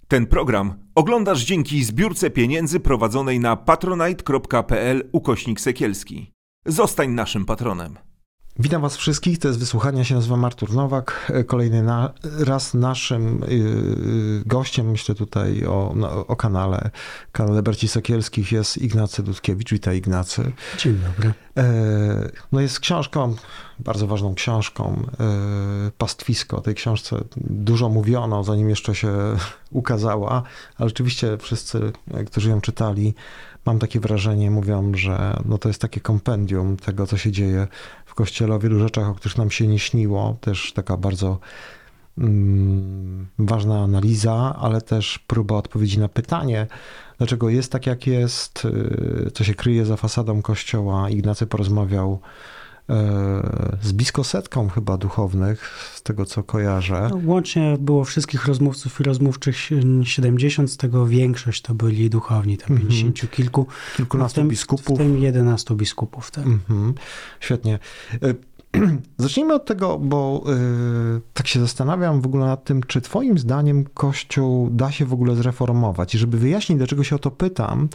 Ten program oglądasz dzięki zbiórce pieniędzy prowadzonej na patronite.pl/Sekielski. Zostań naszym patronem. Witam Was wszystkich, to jest Wysłuchania się, nazywam Artur Nowak. Kolejny raz naszym gościem, myślę tutaj o kanale Barci Sekielskich, jest Ignacy Dudkiewicz. Witaj, Ignacy. Dzień dobry. No jest książką, bardzo ważną książką, Pastwisko. O tej książce dużo mówiono, zanim jeszcze się ukazała, ale rzeczywiście wszyscy, którzy ją czytali, mam takie wrażenie, mówią, że no to jest takie kompendium tego, co się dzieje w Kościele, o wielu rzeczach, o których nam się nie śniło. Też taka bardzo ważna analiza, ale też próba odpowiedzi na pytanie, dlaczego jest tak, jak jest, co się kryje za fasadą Kościoła. Ignacy porozmawiał z blisko setką chyba duchownych, z tego co kojarzę. No, łącznie było wszystkich rozmówców i rozmówczych 70, z tego większość to byli duchowni, tam 50 kilku. Kilkunastu biskupów. W tym 11 biskupów. Tak. Świetnie. Zacznijmy od tego, bo tak się zastanawiam w ogóle nad tym, czy twoim zdaniem Kościół da się w ogóle zreformować. I żeby wyjaśnić, dlaczego się o to pytam,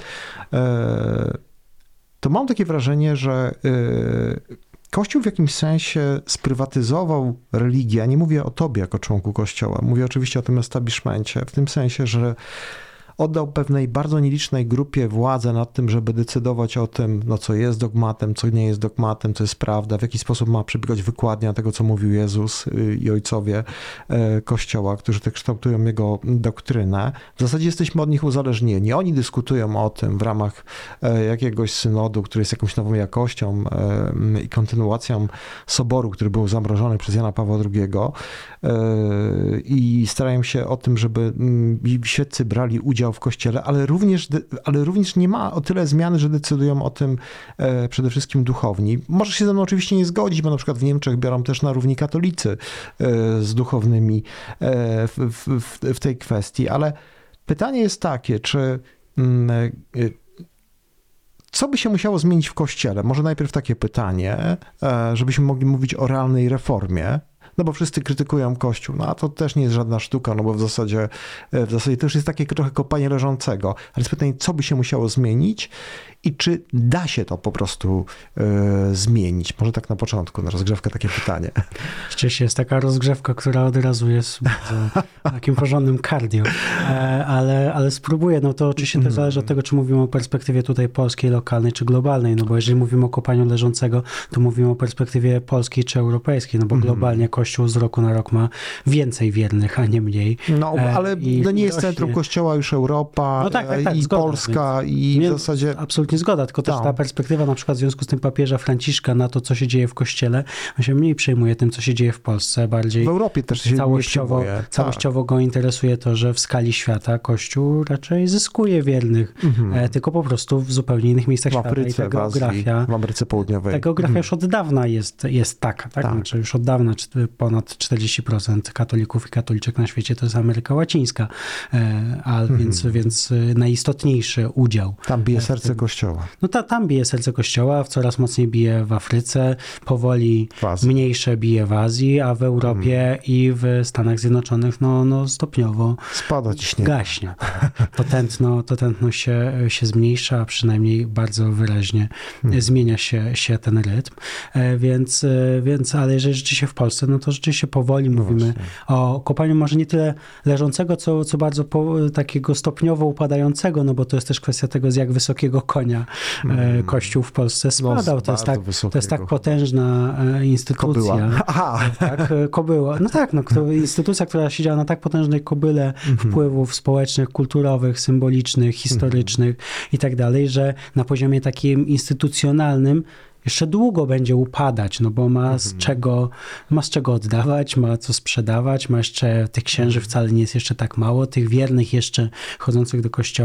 to mam takie wrażenie, że Kościół w jakimś sensie sprywatyzował religię. Ja nie mówię o tobie jako członku Kościoła, mówię oczywiście o tym establishmencie, w tym sensie, że oddał pewnej bardzo nielicznej grupie władzę nad tym, żeby decydować o tym, no, co jest dogmatem, co nie jest dogmatem, co jest prawda, w jaki sposób ma przebiegać wykładnia tego, co mówił Jezus i ojcowie Kościoła, którzy te kształtują jego doktrynę. W zasadzie jesteśmy od nich uzależnieni. Oni dyskutują o tym w ramach jakiegoś synodu, który jest jakąś nową jakością i kontynuacją soboru, który był zamrożony przez Jana Pawła II i starają się o tym, żeby świeccy brali udział w Kościele, ale również nie ma o tyle zmiany, że decydują o tym przede wszystkim duchowni. Możesz się ze mną oczywiście nie zgodzić, bo na przykład w Niemczech biorą też na równi katolicy z duchownymi w tej kwestii, ale pytanie jest takie, czy co by się musiało zmienić w Kościele? Może najpierw takie pytanie, żebyśmy mogli mówić o realnej reformie. No bo wszyscy krytykują Kościół, no a to też nie jest żadna sztuka, no bo w zasadzie to już jest takie trochę kopanie leżącego. Ale jest pytanie, co by się musiało zmienić i czy da się to po prostu zmienić? Może tak na początku, na rozgrzewkę takie pytanie. Rzeczywiście jest taka rozgrzewka, która od razu jest bardzo takim porządnym cardio, ale spróbuję. No to oczywiście też zależy od tego, czy mówimy o perspektywie tutaj polskiej, lokalnej, czy globalnej, no bo jeżeli mówimy o kopaniu leżącego, to mówimy o perspektywie polskiej czy europejskiej, no bo globalnie Kościół z roku na rok ma więcej wiernych, a nie mniej. No, ale no nie jest centrum Kościoła już Europa, no tak, i zgoda, Polska i w zasadzie... Absolutnie zgoda, tylko też ta perspektywa na przykład w związku z tym papieża Franciszka na to, co się dzieje w Kościele, on się mniej przejmuje tym, co się dzieje w Polsce, bardziej w Europie też się całościowo go interesuje to, że w skali świata Kościół raczej zyskuje wiernych, tylko po prostu w zupełnie innych miejscach świata. I ta geografia, w Ameryce Południowej. Ta geografia już od dawna jest taka, tak? Znaczy już od dawna ponad 40% katolików i katoliczek na świecie to jest Ameryka Łacińska, więc najistotniejszy udział. Tam bije serce Kościoła. No tam bije serce Kościoła, coraz mocniej bije w Afryce, powoli mniejsze bije w Azji, a w Europie i w Stanach Zjednoczonych no stopniowo spada ciśnienie. Gaśnie. To tętno się zmniejsza, a przynajmniej bardzo wyraźnie zmienia się ten rytm. Więc ale jeżeli rzeczywiście w Polsce, no to rzeczywiście powoli mówimy o kopaniu może nie tyle leżącego, co bardzo takiego stopniowo upadającego, no bo to jest też kwestia tego, z jak wysokiego konia Kościół w Polsce spadał. To jest tak potężna instytucja. Kobyła. No tak, instytucja, która siedziała na tak potężnej kobyle wpływów społecznych, kulturowych, symbolicznych, historycznych i tak dalej, że na poziomie takim instytucjonalnym jeszcze długo będzie upadać, no bo ma z czego oddawać, ma co sprzedawać, ma jeszcze tych księży wcale nie jest jeszcze tak mało, tych wiernych jeszcze chodzących do kościoła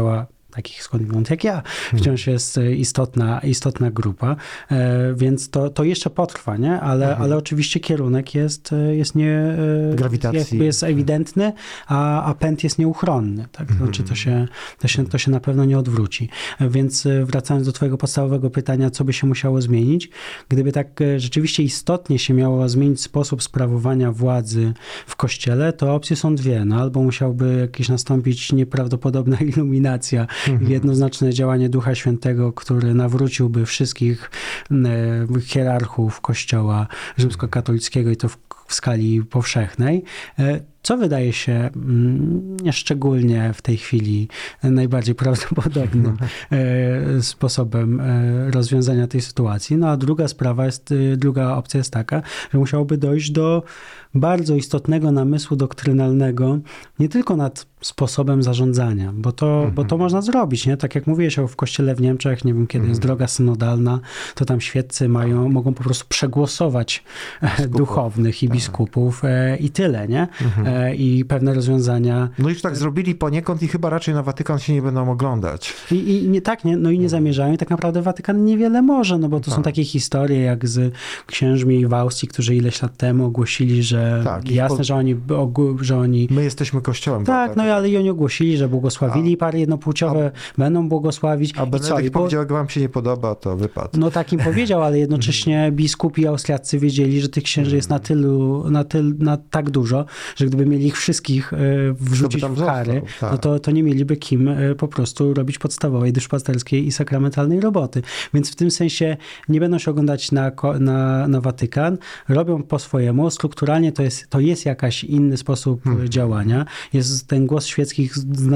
takich skądinąd jak ja, wciąż jest istotna grupa, więc to jeszcze potrwa, nie? Ale oczywiście kierunek jest grawitacji. jest ewidentny, a pęd jest nieuchronny, tak? Znaczy to się na pewno nie odwróci. Więc wracając do twojego podstawowego pytania, co by się musiało zmienić, gdyby tak rzeczywiście istotnie się miało zmienić sposób sprawowania władzy w Kościele, to opcje są dwie. No, albo musiałby nastąpić nieprawdopodobna iluminacja i jednoznaczne działanie Ducha Świętego, który nawróciłby wszystkich hierarchów Kościoła rzymskokatolickiego i to w skali powszechnej, co wydaje się szczególnie w tej chwili najbardziej prawdopodobnym sposobem rozwiązania tej sytuacji. No a druga opcja jest taka, że musiałoby dojść do bardzo istotnego namysłu doktrynalnego, nie tylko nad sposobem zarządzania, bo to można zrobić, nie? Tak jak mówiłeś w kościele w Niemczech, nie wiem, kiedy jest droga synodalna, to tam świeccy mogą po prostu przegłosować duchownych i biskupów i tyle, nie? I pewne rozwiązania. No już tak zrobili poniekąd i chyba raczej na Watykan się nie będą oglądać. Nie zamierzają i tak naprawdę Watykan niewiele może, no bo to są takie historie jak z księżmi w Austrii, którzy ileś lat temu ogłosili, że jasne, że oni... My jesteśmy kościołem. Tak, no ale i oni ogłosili, że błogosławili pary jednopłciowe, będą błogosławić. A Benedykt powiedział, jak wam się nie podoba, to wypadł. No tak im powiedział, ale jednocześnie biskupi austriaccy wiedzieli, że tych księży jest na tak dużo, że gdyby mieli ich wszystkich wrzucić w kary, no to nie mieliby kim po prostu robić podstawowej, duszpasterskiej i sakramentalnej roboty. Więc w tym sensie nie będą się oglądać na Watykan, robią po swojemu, strukturalnie to jest jakaś inny sposób działania. Jest ten głos świeckich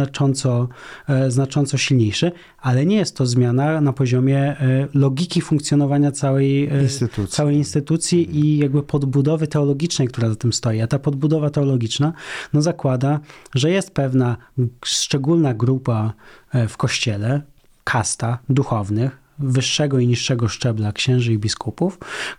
znacząco silniejszy, ale nie jest to zmiana na poziomie logiki funkcjonowania całej instytucji i jakby podbudowy teologicznej, która za tym stoi. A ta podbudowa teologiczna zakłada, że jest pewna szczególna grupa w Kościele, kasta duchownych, wyższego i niższego szczebla księży i biskupów,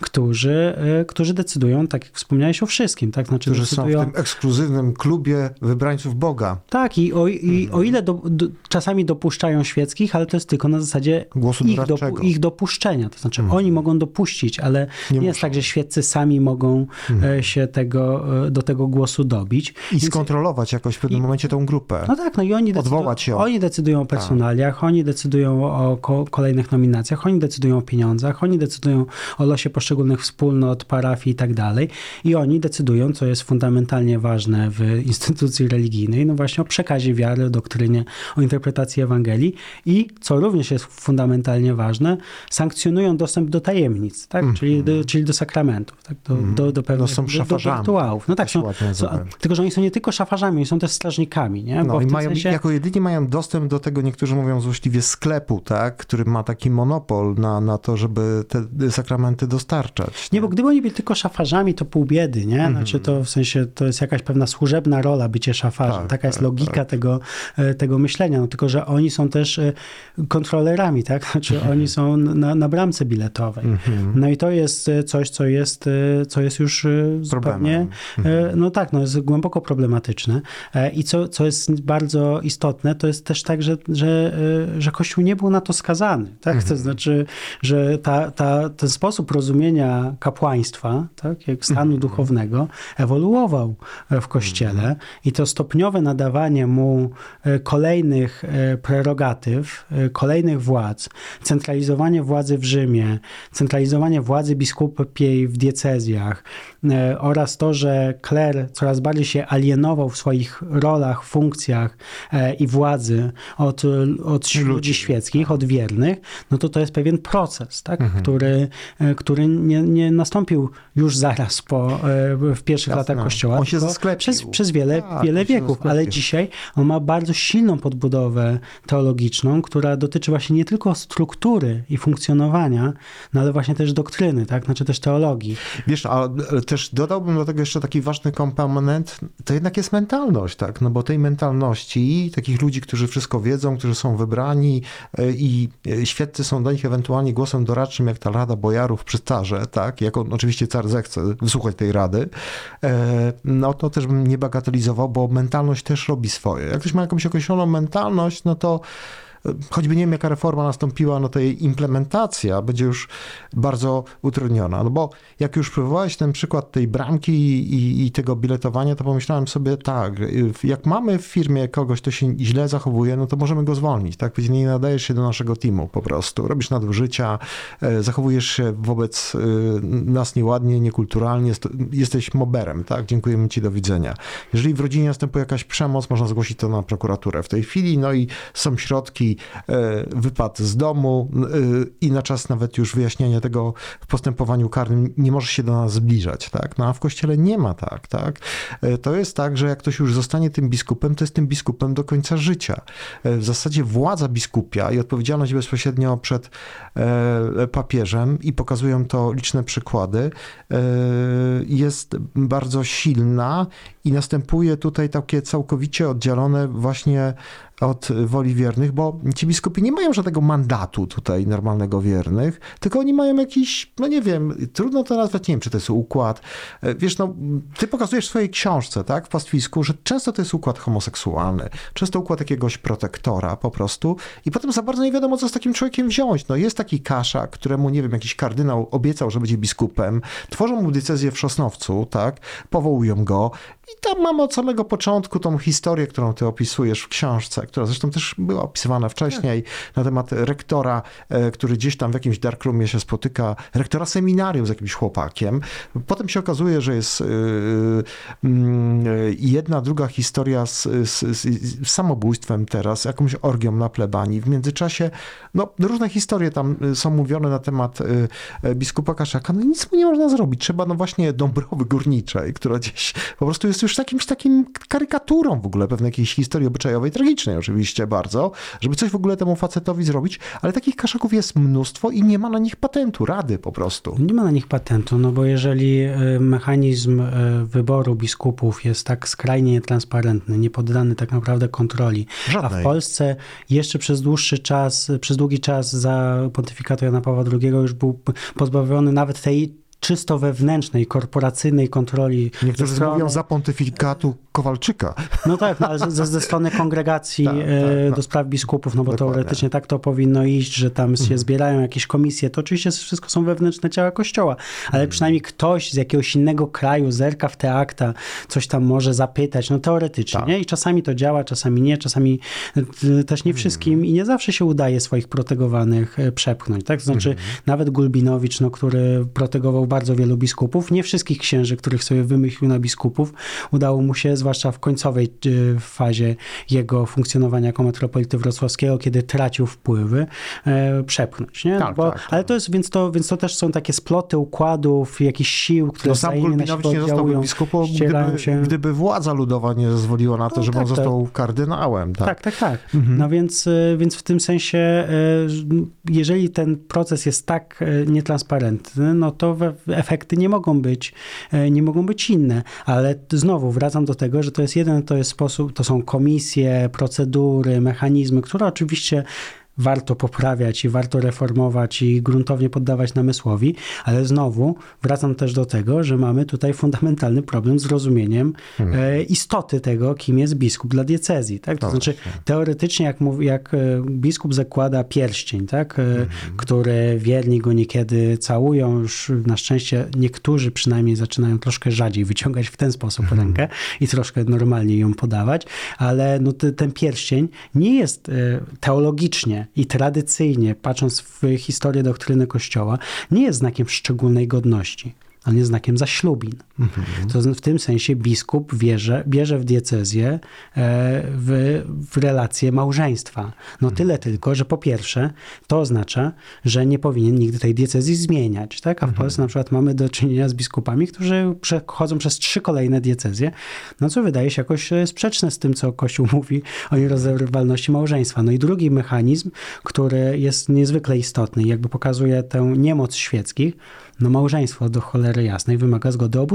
którzy decydują, tak jak wspomniałeś, o wszystkim. Tak? Znaczy którzy są w tym ekskluzywnym klubie wybrańców Boga. Tak, i o ile czasami dopuszczają świeckich, ale to jest tylko na zasadzie ich dopuszczenia. To znaczy oni mogą dopuścić, ale nie jest tak, że świeccy sami mogą się do tego głosu dobić. I skontrolować jakoś w pewnym momencie tą grupę. No tak, no i oni decydują o personaliach, oni decydują o kolejnych nominacjach, oni decydują o pieniądzach, oni decydują o losie poszczególnych wspólnot, parafii i tak dalej. I oni decydują, co jest fundamentalnie ważne w instytucji religijnej, no właśnie o przekazie wiary, o doktrynie, o interpretacji Ewangelii i, co również jest fundamentalnie ważne, sankcjonują dostęp do tajemnic, tak? Czyli do sakramentów, tak? Do pewnych są szafarzami. rytuałów. No tak, tylko że oni są nie tylko szafarzami, oni są też strażnikami, nie? Bo jako jedyni mają dostęp do tego, niektórzy mówią złośliwie, sklepu, tak? Który ma taki monopol na to, żeby te sakramenty dostarczać. Nie, bo gdyby oni byli tylko szafarzami, to pół biedy, nie? Znaczy to w sensie, to jest jakaś pewna służebna rola bycie szafarzem. Taka jest logika tego myślenia. No, tylko, że oni są też kontrolerami, tak? Znaczy oni są na bramce biletowej. No i to jest coś, co jest już zupełnie, jest głęboko problematyczne. I co jest bardzo istotne, to jest też tak, że Kościół nie był na to skazany, tak? To znaczy, że ten sposób rozumienia kapłaństwa, tak, jak stanu duchownego, ewoluował w Kościele i to stopniowe nadawanie mu kolejnych prerogatyw, kolejnych władz, centralizowanie władzy w Rzymie, centralizowanie władzy biskupiej w diecezjach oraz to, że kler coraz bardziej się alienował w swoich rolach, funkcjach i władzy od ludzi świeckich, od wiernych, no to jest pewien proces, tak? Który nie nastąpił już zaraz w pierwszych latach Kościoła. On się zasklepił. Przez wiele wieków, ale dzisiaj on ma bardzo silną podbudowę teologiczną, która dotyczy właśnie nie tylko struktury i funkcjonowania, no ale właśnie też doktryny, tak? Znaczy też teologii. Wiesz, ale też dodałbym do tego jeszcze taki ważny komponent, to jednak jest mentalność, tak? No bo tej mentalności takich ludzi, którzy wszystko wiedzą, którzy są wybrani i świeccy są do nich ewentualnie głosem doradczym, jak ta Rada Bojarów przy carze, tak? Jak oczywiście car zechce wysłuchać tej rady, no to też bym nie bagatelizował, bo mentalność też robi swoje. Jak ktoś ma jakąś określoną mentalność, no to choćby nie wiem, jaka reforma nastąpiła, no to jej implementacja będzie już bardzo utrudniona. No bo jak już próbowałeś ten przykład tej bramki i tego biletowania, to pomyślałem sobie tak, jak mamy w firmie kogoś, kto się źle zachowuje, no to możemy go zwolnić, tak? Nie nadajesz się do naszego teamu po prostu. Robisz nadużycia, zachowujesz się wobec nas nieładnie, niekulturalnie, jesteś moberem, tak? Dziękujemy ci, do widzenia. Jeżeli w rodzinie następuje jakaś przemoc, można zgłosić to na prokuraturę w tej chwili, no i są środki, wypad z domu i na czas nawet już wyjaśniania tego w postępowaniu karnym nie możesz się do nas zbliżać, tak? No a w Kościele nie ma tak, tak? To jest tak, że jak ktoś już zostanie tym biskupem, to jest tym biskupem do końca życia. W zasadzie władza biskupia i odpowiedzialność bezpośrednio przed papieżem, i pokazują to liczne przykłady, jest bardzo silna i następuje tutaj takie całkowicie oddzielone właśnie od woli wiernych, bo ci biskupi nie mają żadnego mandatu tutaj normalnego wiernych, tylko oni mają jakiś, no nie wiem, trudno to nazwać, nie wiem, czy to jest układ. Wiesz, no, ty pokazujesz w swojej książce, tak, w pastwisku, że często to jest układ homoseksualny, często układ jakiegoś protektora po prostu i potem za bardzo nie wiadomo, co z takim człowiekiem wziąć. No jest taki Kaszak, któremu, nie wiem, jakiś kardynał obiecał, że będzie biskupem, tworzą mu diecezję w Sosnowcu, tak, powołują go i tam mamy od samego początku tą historię, którą ty opisujesz w książce, która zresztą też była opisywana wcześniej, na temat rektora, który gdzieś tam w jakimś darkroomie się spotyka, rektora seminarium z jakimś chłopakiem. Potem się okazuje, że jest jedna, druga historia z samobójstwem teraz, jakąś orgią na plebanii. W międzyczasie, no różne historie tam są mówione na temat biskupa Kaszaka, no nic mu nie można zrobić. Trzeba, no właśnie, Dąbrowy Górniczej, która gdzieś po prostu jest już takim karykaturą w ogóle pewnej jakiejś historii obyczajowej, tragicznej oczywiście bardzo, żeby coś w ogóle temu facetowi zrobić, ale takich Kaszaków jest mnóstwo i nie ma na nich patentu, rady po prostu. Nie ma na nich patentu, no bo jeżeli mechanizm wyboru biskupów jest tak skrajnie nietransparentny, nie poddany tak naprawdę kontroli, Żadnej. a w Polsce jeszcze przez długi czas za pontyfikatu Jana Pawła II już był pozbawiony nawet tej czysto wewnętrznej, korporacyjnej kontroli. Niektórzy mówią za pontyfikatu Kowalczyka. No tak, no, ale ze strony kongregacji do spraw biskupów, no bo Dokładnie. teoretycznie tak to powinno iść, że tam się zbierają jakieś komisje. To oczywiście wszystko są wewnętrzne ciała Kościoła, ale przynajmniej ktoś z jakiegoś innego kraju zerka w te akta, coś tam może zapytać, no teoretycznie, Tak. nie? I czasami to działa, czasami nie, czasami też nie wszystkim i nie zawsze się udaje swoich protegowanych przepchnąć, tak? To znaczy nawet Gulbinowicz, no, który protegował bardzo wielu biskupów, nie wszystkich księży, których sobie wymyślił na biskupów, udało mu się, zwłaszcza w końcowej fazie jego funkcjonowania jako metropolity wrocławskiego, kiedy tracił wpływy, przepchnąć, nie? Tak, Bo, tak. ale to jest, więc to też są takie sploty układów, jakichś sił, które No sam wzajemnie na siebie Gulbinowicz nie zostałby oddziałują, biskupem, ścierają się. gdyby władza ludowa nie zezwoliła na to, No żeby tak, on został kardynałem. Tak. Tak. No więc w tym sensie, jeżeli ten proces jest tak nietransparentny, no to efekty nie mogą być inne. Ale znowu wracam do tego, że to jest sposób, to są komisje, procedury, mechanizmy, które oczywiście warto poprawiać i warto reformować i gruntownie poddawać namysłowi, ale znowu wracam też do tego, że mamy tutaj fundamentalny problem z rozumieniem istoty tego, kim jest biskup dla diecezji. Tak? To znaczy teoretycznie jak biskup zakłada pierścień, tak? Który wierni go niekiedy całują, już na szczęście niektórzy przynajmniej zaczynają troszkę rzadziej wyciągać w ten sposób rękę i troszkę normalnie ją podawać, ale no ten pierścień nie jest teologicznie i tradycyjnie, patrząc w historię doktryny Kościoła, nie jest znakiem szczególnej godności. On jest znakiem zaślubin. To w tym sensie biskup bierze w diecezję w relację małżeństwa. No tyle tylko, że po pierwsze to oznacza, że nie powinien nigdy tej diecezji zmieniać. Tak? A w Polsce na przykład mamy do czynienia z biskupami, którzy przechodzą przez 3 kolejne diecezje, no co wydaje się jakoś sprzeczne z tym, co Kościół mówi o nierozerwalności małżeństwa. No i drugi mechanizm, który jest niezwykle istotny i jakby pokazuje tę niemoc świeckich, no małżeństwo do cholery jasnej wymaga zgody obu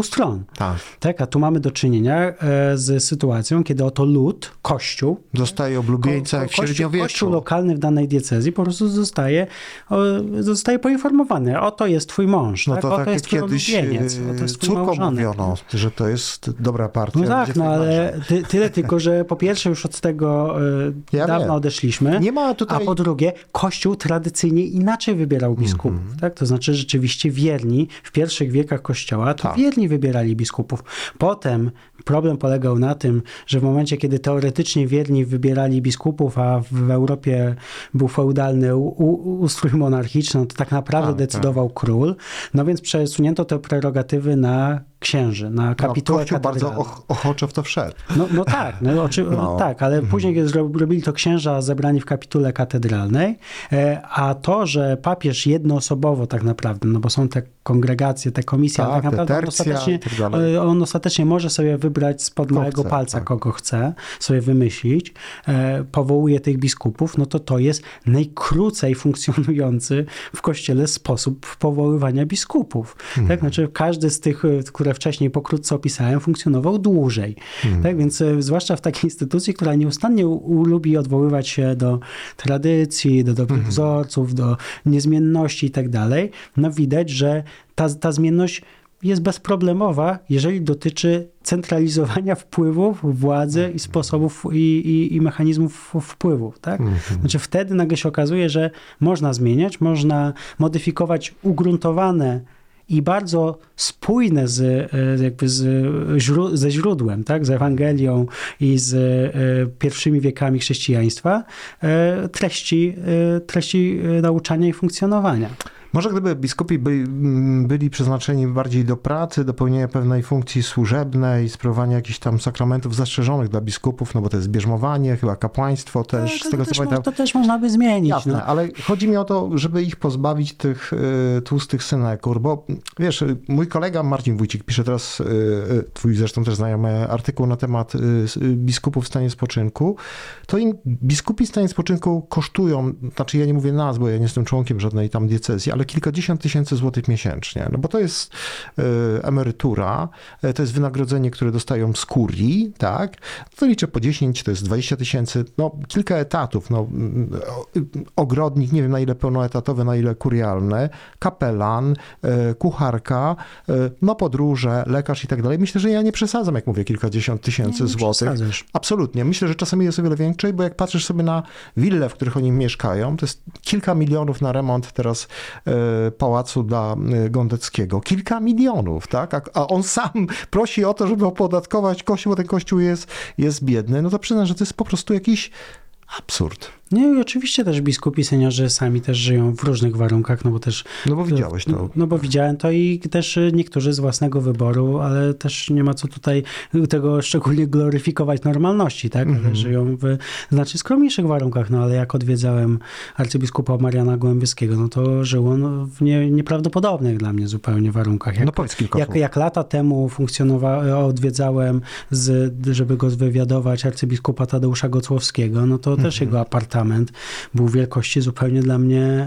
stron. Tak. A tu mamy do czynienia z sytuacją, kiedy oto lud, kościół, Zostaje oblubieńca jak w średniowieczu. Kościół lokalny w danej diecezji po prostu zostaje poinformowany. Oto jest twój mąż, No tak? to Oto tak jest twój kiedyś ulubieniec, oto jest twój córką małżonek. mówiono, że to jest dobra partia. No tak, gdzie twój ale mąż? tyle tylko, że po pierwsze już od tego dawno wiem. odeszliśmy, Nie ma tutaj... a po drugie Kościół tradycyjnie inaczej wybierał biskupów. Tak? To znaczy rzeczywiście wierni w pierwszych wiekach Kościoła, to wierni wybierali biskupów. Potem problem polegał na tym, że w momencie, kiedy teoretycznie wierni wybierali biskupów, a w Europie był feudalny ustrój monarchiczny, to tak naprawdę decydował król. No więc przesunięto te prerogatywy na księży, na kapitułę Kościół katedralną. bardzo ochoczo w to wszedł. No tak, tak, ale później kiedy robili to księża zebrani w kapitule katedralnej, a to, że papież jednoosobowo tak naprawdę, no bo są te kongregacje, te komisje, ale tak naprawdę on ostatecznie może sobie wybrać spod małego palca, kogo chce, sobie wymyślić, powołuje tych biskupów, no to jest najkrócej funkcjonujący w Kościele sposób powoływania biskupów. Tak? Znaczy każdy z tych, które wcześniej pokrótce opisałem, funkcjonował dłużej. Tak? Więc zwłaszcza w takiej instytucji, która nieustannie lubi odwoływać się do tradycji, do dobrych wzorców, do niezmienności i tak dalej, no widać, że ta zmienność jest bezproblemowa, jeżeli dotyczy centralizowania wpływów, władzy i sposobów i mechanizmów wpływów. Tak? Znaczy wtedy nagle się okazuje, że można zmieniać, można modyfikować ugruntowane i bardzo spójne ze źródłem, tak? Z Ewangelią i z pierwszymi wiekami chrześcijaństwa, treści nauczania i funkcjonowania. Może gdyby biskupi byli przeznaczeni bardziej do pracy, do pełnienia pewnej funkcji służebnej, sprawowania jakichś tam sakramentów zastrzeżonych dla biskupów, no bo to jest bierzmowanie, chyba kapłaństwo też, z tego co pamiętam. To też można by zmienić. Jasne, ale chodzi mi o to, żeby ich pozbawić tych tłustych synekur, bo wiesz, mój kolega Marcin Wójcik pisze teraz, twój zresztą też znajomy artykuł na temat biskupów w stanie spoczynku, to im biskupi w stanie spoczynku kosztują, znaczy ja nie mówię nas, bo ja nie jestem członkiem żadnej tam diecezji, ale kilkadziesiąt tysięcy złotych miesięcznie. No bo to jest emerytura, to jest wynagrodzenie, które dostają z kurii, tak? To liczę po 10, to jest 20 tysięcy, no kilka etatów, no ogrodnik, nie wiem na ile pełnoetatowe, na ile kurialne, kapelan, kucharka, no podróże, lekarz i tak dalej. Myślę, że ja nie przesadzam, jak mówię, kilkadziesiąt tysięcy złotych. Absolutnie. Myślę, że czasami jest o wiele większe, bo jak patrzysz sobie na wille, w których oni mieszkają, to jest kilka milionów na remont teraz pałacu dla Gondeckiego. Kilka milionów, tak? A on sam prosi o to, żeby opodatkować kościół, bo ten kościół jest biedny. No to przyznam, że to jest po prostu jakiś absurd. Nie, i oczywiście też biskupi, seniorzy sami też żyją w różnych warunkach, no bo też... No bo widziałeś to. No bo widziałem to i też niektórzy z własnego wyboru, ale też nie ma co tutaj tego szczególnie gloryfikować normalności, tak? Ale żyją w znacznie skromniejszych warunkach, no ale jak odwiedzałem arcybiskupa Mariana Gołębieskiego, no to żył on w nieprawdopodobnych dla mnie zupełnie warunkach. Jak lata temu odwiedzałem, żeby go wywiadować arcybiskupa Tadeusza Gocłowskiego, no to też jego apartament był wielkości zupełnie dla mnie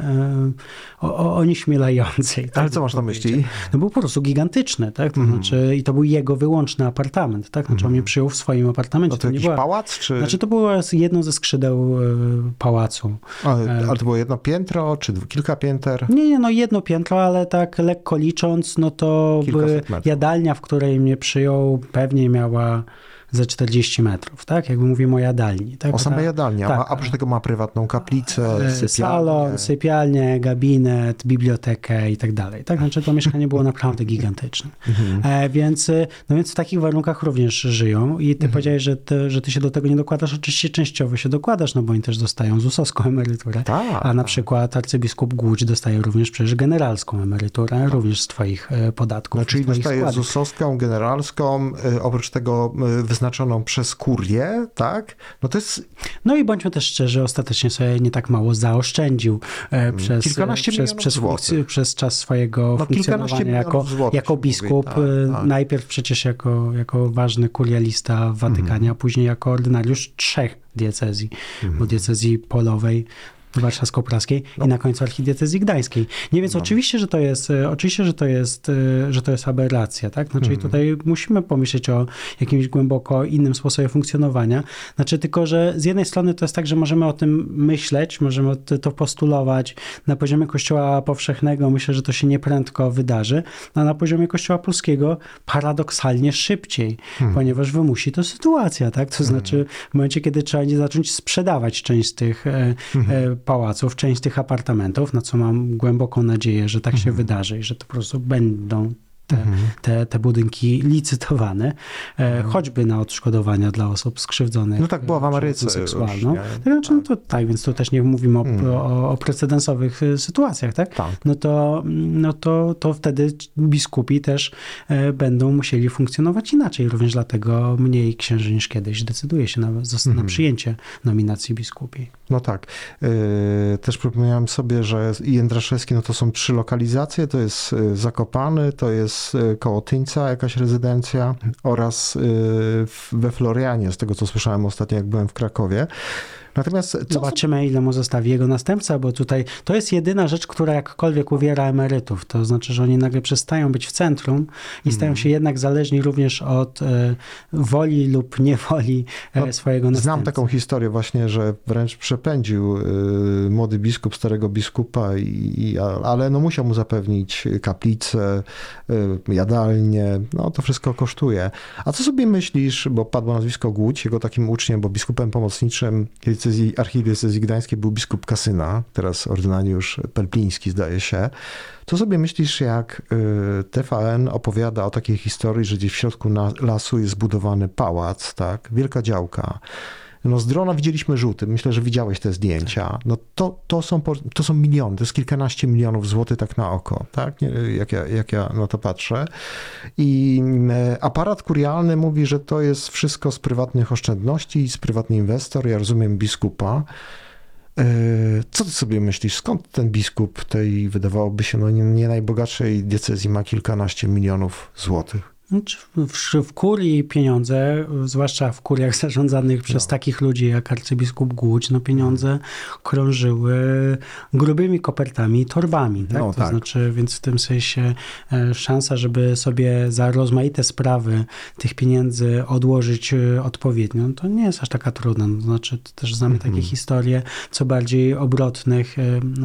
onieśmielającej. Ale co masz na myśli? No był po prostu gigantyczny, tak? To znaczy, i to był jego wyłączny apartament, tak? Znaczy on mnie przyjął w swoim apartamencie. No to jakiś pałac? Czy... Znaczy to było jedno ze skrzydeł pałacu. Ale to było jedno piętro, czy kilka pięter? Nie, no jedno piętro, ale tak lekko licząc, no to jadalnia, w której mnie przyjął, pewnie miała ze 40 metrów, tak? Jakby mówimy o jadalni. Tak? Same jadalnia, tak. A oprócz tego ma prywatną kaplicę, sypialnię. Salon, sypialnię, gabinet, bibliotekę i tak dalej. Tak? Znaczy to mieszkanie było naprawdę gigantyczne. Więc w takich warunkach również żyją i ty powiedziałeś, że ty się do tego nie dokładasz. Oczywiście częściowo się dokładasz, no bo oni też dostają ZUS-owską emeryturę. A na przykład arcybiskup Głódź dostaje również przecież generalską emeryturę, również z twoich podatków. No, czyli dostaje ZUS-owską, generalską, oprócz tego wyznaczoną przez kurię, tak? No to jest... No i bądźmy też szczerzy, ostatecznie sobie nie tak mało zaoszczędził przez czas swojego funkcjonowania jako biskup. Tak. Najpierw przecież jako ważny kurialista w Watykanie, a później jako ordynariusz 3 diecezji, bo diecezji polowej warszawsko-praskiej i na końcu archidiecezji gdańskiej. Nie, więc oczywiście, że to jest aberracja, tak? Znaczy tutaj musimy pomyśleć o jakimś głęboko innym sposobie funkcjonowania. Znaczy tylko, że z jednej strony to jest tak, że możemy o tym myśleć, możemy to postulować na poziomie Kościoła powszechnego. Myślę, że to się nieprędko wydarzy, a na poziomie Kościoła polskiego paradoksalnie szybciej, ponieważ wymusi to sytuacja, tak? To znaczy w momencie, kiedy trzeba będzie zacząć sprzedawać część z tych pałaców, część z tych apartamentów, na co mam głęboką nadzieję, że tak się wydarzy i że to po prostu będą te budynki licytowane, choćby na odszkodowania dla osób skrzywdzonych. No tak była w Ameryce seksualną. już, Znaczy, no to, tak, więc tu też nie mówimy o precedensowych sytuacjach, tak? Tak. No to wtedy biskupi też będą musieli funkcjonować inaczej. Również dlatego mniej księży niż kiedyś decyduje się na przyjęcie nominacji biskupi. No tak. Też przypomniałem sobie, że Jędraszewski, no to są 3 lokalizacje, to jest Zakopany, to jest koło Tyńca jakaś rezydencja oraz we Florianie, z tego co słyszałem ostatnio, jak byłem w Krakowie. Natomiast zobaczymy, ile mu zostawi jego następca, bo tutaj to jest jedyna rzecz, która jakkolwiek uwiera emerytów. To znaczy, że oni nagle przestają być w centrum i stają się jednak zależni również od woli lub niewoli swojego następcy. Znam taką historię właśnie, że wręcz przepędził młody biskup starego biskupa, ale no musiał mu zapewnić kaplicę, jadalnię, no to wszystko kosztuje. A co sobie myślisz, bo padło nazwisko Głódź, jego takim uczniem, bo biskupem pomocniczym archidiecezji gdańskiej był biskup Kasyna, teraz ordynarnie już Pelpliński zdaje się. Co sobie myślisz, jak TVN opowiada o takiej historii, że gdzieś w środku lasu jest zbudowany pałac, tak? Wielka działka. No z drona widzieliśmy rzuty, myślę, że widziałeś te zdjęcia. No to są miliony, to jest kilkanaście milionów złotych tak na oko, tak? Jak ja na to patrzę. I aparat kurialny mówi, że to jest wszystko z prywatnych oszczędności, z prywatny inwestor, ja rozumiem biskupa. Co ty sobie myślisz, skąd ten biskup tej, wydawałoby się, no nie najbogatszej diecezji ma kilkanaście milionów złotych? W kurii pieniądze, zwłaszcza w kuriach zarządzanych przez takich ludzi jak arcybiskup Głódź, no pieniądze krążyły grubymi kopertami i torbami, tak? No, to znaczy, więc w tym sensie szansa, żeby sobie za rozmaite sprawy tych pieniędzy odłożyć odpowiednio, to nie jest aż taka trudna. To znaczy, też znamy takie historie, co bardziej obrotnych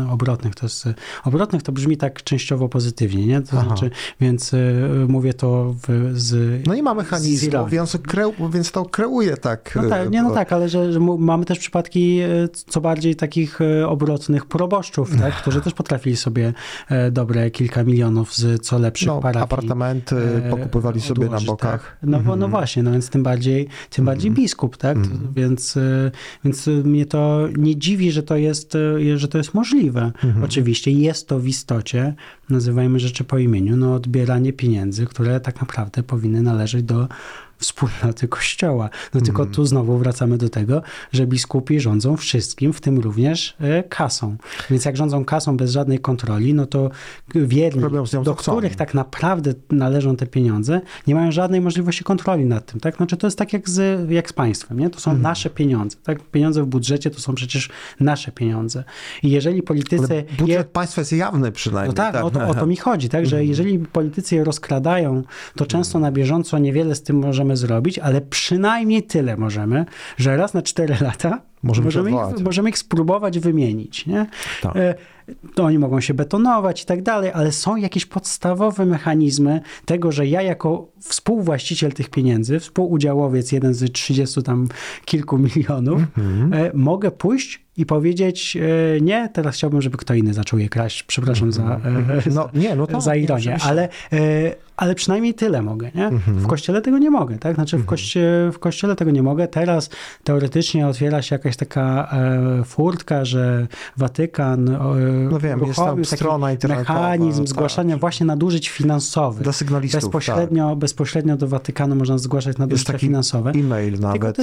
to brzmi tak częściowo pozytywnie, nie? To znaczy, więc mówię to no nie ma mechanizmu, więc to kreuje tak. No tak, ale że mamy też przypadki co bardziej takich obrotnych proboszczów, tak, którzy też potrafili sobie dobre kilka milionów z co lepszych parafii. Apartamenty pokupywali sobie odłożyć, na bokach. Tak? No właśnie, no więc tym bardziej biskup, tak? Więc mnie to nie dziwi, że to jest możliwe. Oczywiście jest to w istocie, nazywajmy rzeczy po imieniu, no odbieranie pieniędzy, które tak naprawdę powinny należeć do wspólnoty Kościoła. No tylko tu znowu wracamy do tego, że biskupi rządzą wszystkim, w tym również kasą. Więc jak rządzą kasą bez żadnej kontroli, no to wierni, do których tak naprawdę należą te pieniądze, nie mają żadnej możliwości kontroli nad tym. Tak? Znaczy to jest tak jak z państwem. Nie? To są nasze pieniądze. Tak? Pieniądze w budżecie to są przecież nasze pieniądze. I jeżeli politycy... Ale budżet państwa jest jawny przynajmniej. No tak, o to mi chodzi. Tak? Że jeżeli politycy je rozkradają, to często na bieżąco niewiele z tym możemy zrobić, ale przynajmniej tyle możemy, że raz na 4 lata możemy ich spróbować wymienić. Nie? Tak. To oni mogą się betonować i tak dalej, ale są jakieś podstawowe mechanizmy tego, że ja jako współwłaściciel tych pieniędzy, współudziałowiec, jeden z 30 tam kilku milionów, mogę pójść i powiedzieć, nie, teraz chciałbym, żeby kto inny zaczął je kraść. Przepraszam za ironię, ale przynajmniej tyle mogę. Nie? W Kościele tego nie mogę. Tak? Znaczy w Kościele tego nie mogę. Teraz teoretycznie otwiera się jakaś taka furtka, że Watykan no wiem, jest tam strona mechanizm zgłaszania właśnie nadużyć finansowych. Dla sygnalistów, bezpośrednio do Watykanu można zgłaszać nadużycia finansowe. E-mail nawet. Tylko też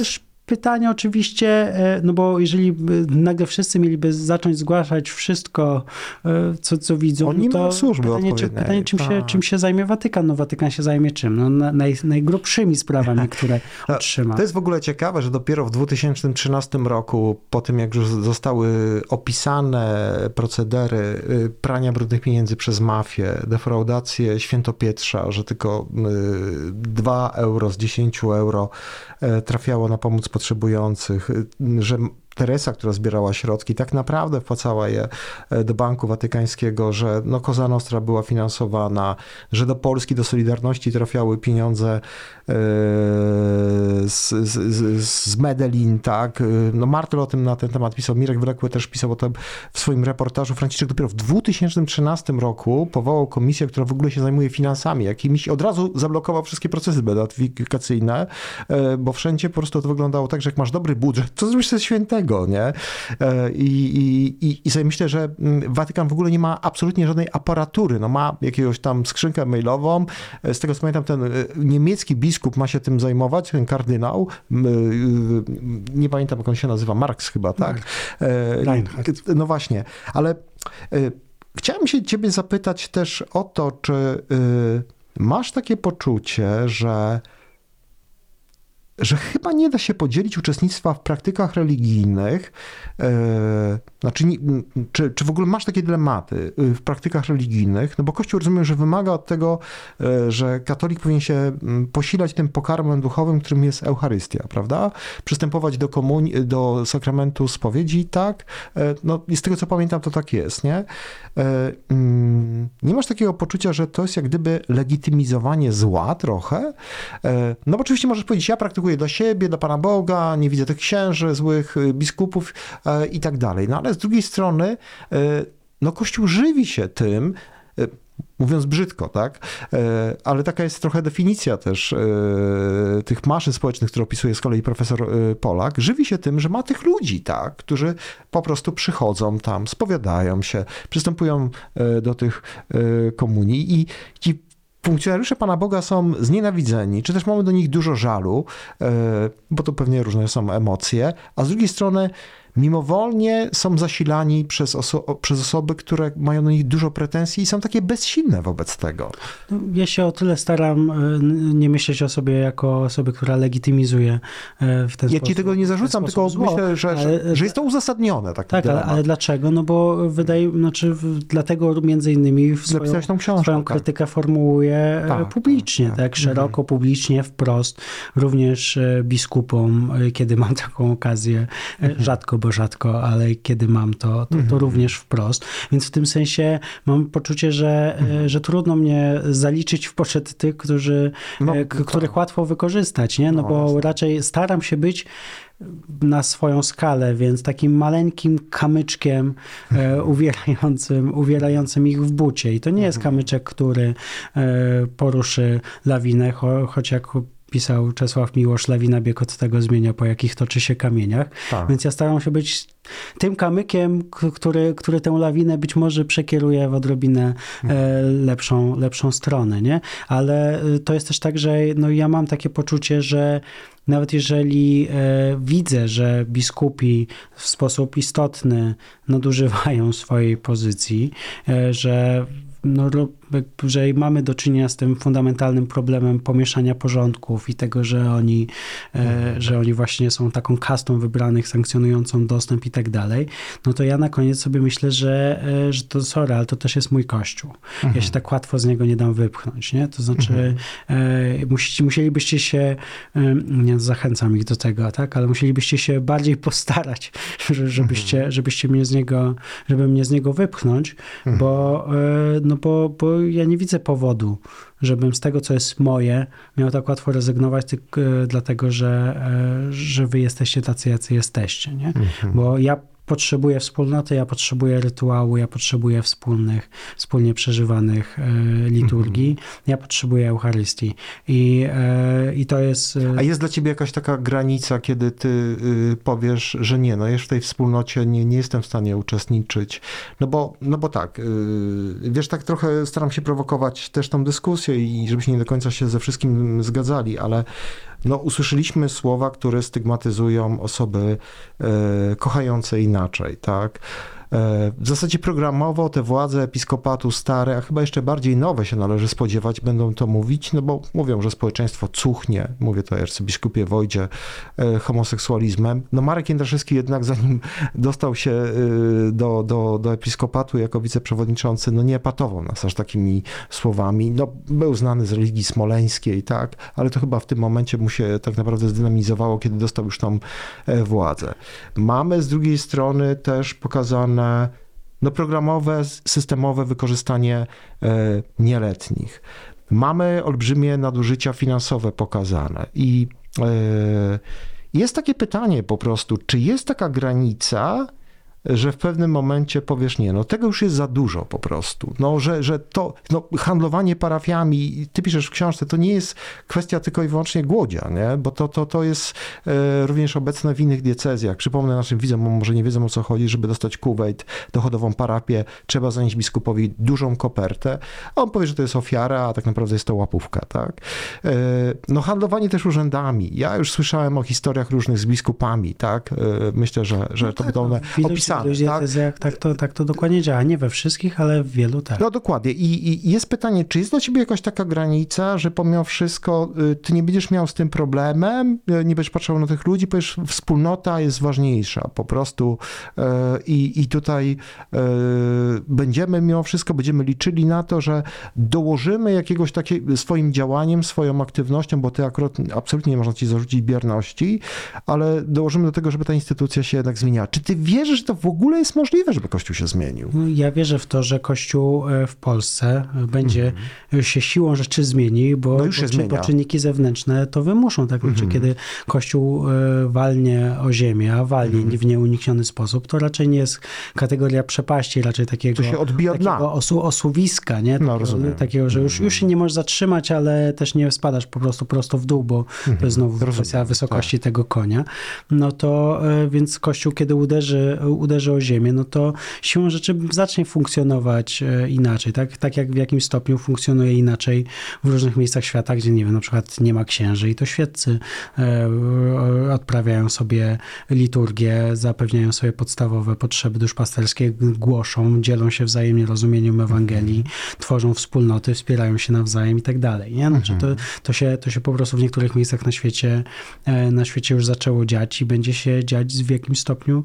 pytanie oczywiście, no bo jeżeli nagle wszyscy mieliby zacząć zgłaszać wszystko, co widzą, Oni to mają służby pytanie czym się zajmie Watykan? No Watykan się zajmie czym? No najgrubszymi sprawami, które otrzyma. To jest w ogóle ciekawe, że dopiero w 2013 roku, po tym jak już zostały opisane procedery prania brudnych pieniędzy przez mafię, defraudację Świętopietrza, że tylko 2 euro z 10 euro trafiało na pomoc potrzebujących, że Teresa, która zbierała środki, tak naprawdę wpłacała je do Banku Watykańskiego, że no Cosa Nostra była finansowana, że do Polski, do Solidarności trafiały pieniądze z Medellin, tak. No Martel o tym na ten temat pisał, Mirek Wlekły też pisał o tym w swoim reportażu. Franciszek dopiero w 2013 roku powołał komisję, która w ogóle się zajmuje finansami, jakimiś, od razu zablokował wszystkie procesy beatyfikacyjne, bo wszędzie po prostu to wyglądało tak, że jak masz dobry budżet, to zrobisz coś świętego, nie? I sobie myślę, że Watykan w ogóle nie ma absolutnie żadnej aparatury. No ma jakiegoś tam skrzynkę mailową. Z tego co pamiętam, ten niemiecki biskup ma się tym zajmować, ten kardynał. Nie pamiętam, jak on się nazywa. Marx chyba, tak? Reinhardt. No właśnie, ale chciałem się ciebie zapytać też o to, czy masz takie poczucie, że chyba nie da się podzielić uczestnictwa w praktykach religijnych, znaczy, czy w ogóle masz takie dylematy w praktykach religijnych, no bo Kościół, rozumiem, że wymaga od tego, że katolik powinien się posilać tym pokarmem duchowym, którym jest Eucharystia, prawda? Przystępować do sakramentu spowiedzi, tak? No i z tego, co pamiętam, to tak jest, nie? Nie masz takiego poczucia, że to jest jak gdyby legitymizowanie zła trochę? No bo oczywiście możesz powiedzieć, ja praktykuję dla siebie, dla Pana Boga, nie widzę tych księży, złych biskupów i tak dalej. No ale z drugiej strony, no Kościół żywi się tym, mówiąc brzydko, tak? Ale taka jest trochę definicja też tych maszyn społecznych, które opisuje z kolei profesor Polak. Żywi się tym, że ma tych ludzi, tak? Którzy po prostu przychodzą tam, spowiadają się, przystępują do tych komunii i ci funkcjonariusze Pana Boga są znienawidzeni, czy też mamy do nich dużo żalu, bo to pewnie różne są emocje, a z drugiej strony mimowolnie są zasilani przez osoby, które mają do nich dużo pretensji i są takie bezsilne wobec tego. No, ja się o tyle staram nie myśleć o sobie jako osoby, która legitymizuje w ten sposób. Ja ci tego nie zarzucam, tylko myślę, że jest to uzasadnione. Tak, ale dlaczego? No bo dlatego między innymi swoją krytykę formułuje publicznie, tak? Szeroko, publicznie, wprost. Również biskupom, kiedy mam taką okazję, rzadko, ale kiedy mam to również wprost. Więc w tym sensie mam poczucie, że trudno mnie zaliczyć w poczet tych, których łatwo wykorzystać, nie? No bo raczej staram się być na swoją skalę, więc takim maleńkim kamyczkiem uwierającym ich w bucie. I to nie jest kamyczek, który poruszy lawinę, choć jak pisał Czesław Miłosz, lawina bieg od tego zmienia, po jakich toczy się kamieniach. Tak. Więc ja staram się być tym kamykiem, który tę lawinę być może przekieruje w odrobinę lepszą stronę, nie? Ale to jest też tak, że no, ja mam takie poczucie, że nawet jeżeli widzę, że biskupi w sposób istotny nadużywają swojej pozycji, że mamy do czynienia z tym fundamentalnym problemem pomieszania porządków i tego, że oni właśnie są taką kastą wybranych, sankcjonującą dostęp i tak dalej, no to ja na koniec sobie myślę, że to sorry, ale to też jest mój Kościół. Ja się tak łatwo z niego nie dam wypchnąć, nie? To znaczy musielibyście się, nie zachęcam ich do tego, tak? Ale musielibyście się bardziej postarać, żebyście mnie z niego wypchnąć, bo ja nie widzę powodu, żebym z tego, co jest moje, miał tak łatwo rezygnować tylko dlatego, że wy jesteście tacy, jacy jesteście, nie? Bo ja potrzebuję wspólnoty, ja potrzebuję rytuału, ja potrzebuję wspólnie przeżywanych liturgii, ja potrzebuję Eucharystii. I to jest... A jest dla ciebie jakaś taka granica, kiedy ty powiesz, że nie, no jeszcze w tej wspólnocie nie jestem w stanie uczestniczyć. No bo tak, wiesz, tak trochę staram się prowokować też tą dyskusję i żebyśmy nie do końca się ze wszystkim zgadzali, ale no, usłyszeliśmy słowa, które stygmatyzują osoby kochające inaczej, tak? W zasadzie programowo te władze episkopatu stare, a chyba jeszcze bardziej nowe się należy spodziewać, będą to mówić, no bo mówią, że społeczeństwo cuchnie, mówię to arcybiskupie Wojdzie, homoseksualizmem. No Marek Jędraszewski jednak zanim dostał się do episkopatu jako wiceprzewodniczący, no nie epatował nas aż takimi słowami. No był znany z religii smoleńskiej, tak, ale to chyba w tym momencie mu się tak naprawdę zdynamizowało, kiedy dostał już tą władzę. Mamy z drugiej strony też pokazane no, programowe, systemowe wykorzystanie nieletnich. Mamy olbrzymie nadużycia finansowe pokazane i jest takie pytanie po prostu, czy jest taka granica, że w pewnym momencie powiesz, nie, no tego już jest za dużo po prostu, no, że to, no, handlowanie parafiami, ty piszesz w książce, to nie jest kwestia tylko i wyłącznie Głodzia, nie, bo to jest również obecne w innych diecezjach. Przypomnę naszym widzom, może nie wiedzą o co chodzi, żeby dostać kuwejt, dochodową parafię, trzeba zanieść biskupowi dużą kopertę, a on powie, że to jest ofiara, a tak naprawdę jest to łapówka, tak. No handlowanie też urzędami. Ja już słyszałem o historiach różnych z biskupami, tak. Myślę, że no to tak, będą one opisane. Tak to dokładnie działa. Nie we wszystkich, ale w wielu tak. No dokładnie. I jest pytanie, czy jest dla ciebie jakaś taka granica, że pomimo wszystko ty nie będziesz miał z tym problemem, nie będziesz patrzył na tych ludzi, powiesz, wspólnota jest ważniejsza po prostu i tutaj będziemy mimo wszystko, będziemy liczyli na to, że dołożymy jakiegoś takiego swoim działaniem, swoją aktywnością, bo ty akurat absolutnie nie można ci zarzucić bierności, ale dołożymy do tego, żeby ta instytucja się jednak zmieniała. Czy ty wierzysz, że to w ogóle jest możliwe, żeby Kościół się zmienił? Ja wierzę w to, że Kościół w Polsce będzie się siłą rzeczy zmieni, bo czynniki zewnętrzne to wymuszą. Tak? Znaczy, kiedy Kościół walnie o ziemię, a walnie w nieunikniony sposób, to raczej nie jest kategoria przepaści, raczej takiego, to się odbija osuwiska, nie? Takiego, że już się nie możesz zatrzymać, ale też nie spadasz po prostu prosto w dół, bo to jest znowu kwestia wysokości tego konia. No to więc Kościół, kiedy uderzy o ziemię, no to siłą rzeczy zacznie funkcjonować inaczej, tak jak w jakimś stopniu funkcjonuje inaczej w różnych miejscach świata, gdzie, nie wiem, na przykład nie ma księży i to świeccy odprawiają sobie liturgię, zapewniają sobie podstawowe potrzeby duszpasterskie, głoszą, dzielą się wzajemnie rozumieniem Ewangelii, tworzą wspólnoty, wspierają się nawzajem i tak dalej. Nie? Znaczy to się po prostu w niektórych miejscach na świecie już zaczęło dziać i będzie się dziać w jakimś stopniu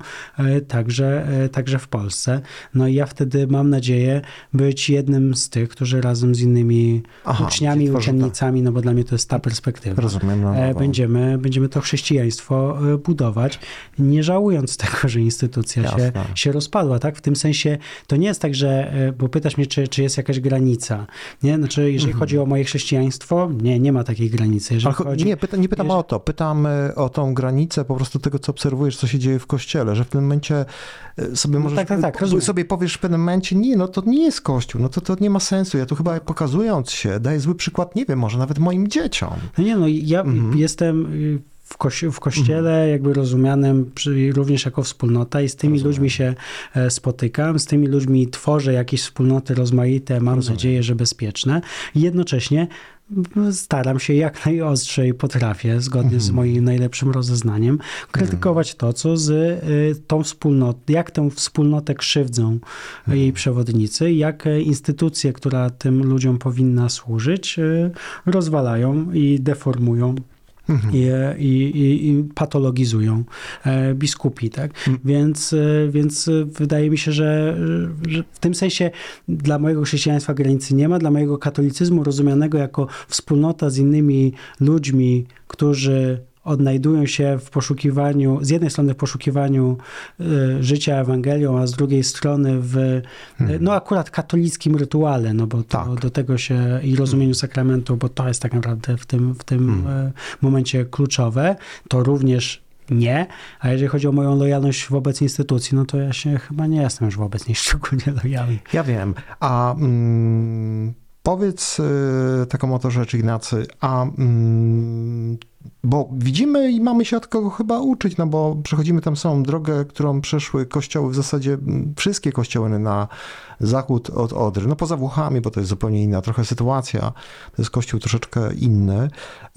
także w Polsce. No i ja wtedy mam nadzieję być jednym z tych, którzy razem z innymi uczniami i uczennicami, no bo dla mnie to jest ta perspektywa. Rozumiem. Będziemy to chrześcijaństwo budować, nie żałując tego, że instytucja się rozpadła, tak? W tym sensie to nie jest tak, że, bo pytasz mnie, czy jest jakaś granica, nie? Znaczy, jeżeli chodzi o moje chrześcijaństwo, nie ma takiej granicy. Nie pytam o to, pytam o tą granicę po prostu tego, co obserwujesz, co się dzieje w Kościele, że w tym momencie sobie możesz, sobie powiesz w pewnym momencie, nie, no to nie jest Kościół, no to nie ma sensu. Ja tu chyba pokazując się, daję zły przykład, nie wiem, może nawet moim dzieciom. No ja jestem w Kościele jakby rozumianym również jako wspólnota i z tymi ludźmi się spotykam, z tymi ludźmi tworzę jakieś wspólnoty rozmaite, mam nadzieję, że bezpieczne. I jednocześnie staram się jak najostrzej potrafię, zgodnie z moim najlepszym rozeznaniem, krytykować to, co z tą wspólnotą, jak tę wspólnotę krzywdzą jej przewodnicy, jak instytucje, która tym ludziom powinna służyć, rozwalają i deformują. I patologizują biskupi, tak? Więc wydaje mi się, że w tym sensie dla mojego chrześcijaństwa granicy nie ma, dla mojego katolicyzmu rozumianego jako wspólnota z innymi ludźmi, którzy odnajdują się w poszukiwaniu, z jednej strony w poszukiwaniu życia Ewangelią, a z drugiej strony w akurat katolickim rytuale, no bo do tego się i rozumieniu sakramentu, bo to jest tak naprawdę w tym momencie kluczowe, to również nie, a jeżeli chodzi o moją lojalność wobec instytucji, no to ja się chyba nie jestem już wobec niej szczególnie lojalny. Ja wiem, a powiedz taką oto rzecz, Ignacy, bo widzimy i mamy się od kogo chyba uczyć, no bo przechodzimy tam samą drogę, którą przeszły kościoły, w zasadzie wszystkie kościoły na zachód od Odry, no poza Włochami, bo to jest zupełnie inna trochę sytuacja, to jest kościół troszeczkę inny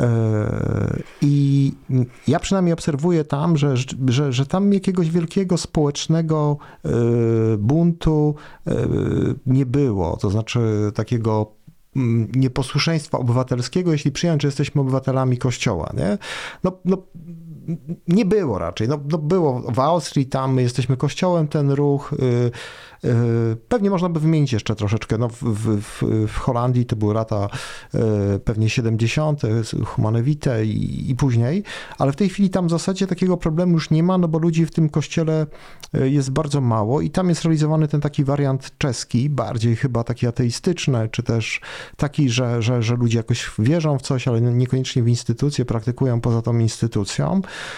i ja przynajmniej obserwuję tam, że tam jakiegoś wielkiego społecznego buntu nie było, to znaczy takiego nieposłuszeństwa obywatelskiego, jeśli przyjąć, że jesteśmy obywatelami Kościoła, nie? No, nie było raczej. No, było w Austrii, tam my jesteśmy Kościołem, ten ruch. Pewnie można by wymienić jeszcze troszeczkę. No, w Holandii to były lata pewnie 70., Humane Vitae i później, ale w tej chwili tam w zasadzie takiego problemu już nie ma, no bo ludzi w tym kościele jest bardzo mało i tam jest realizowany ten taki wariant czeski, bardziej chyba taki ateistyczny, czy też taki, że ludzie jakoś wierzą w coś, ale niekoniecznie w instytucje, praktykują poza tą instytucją.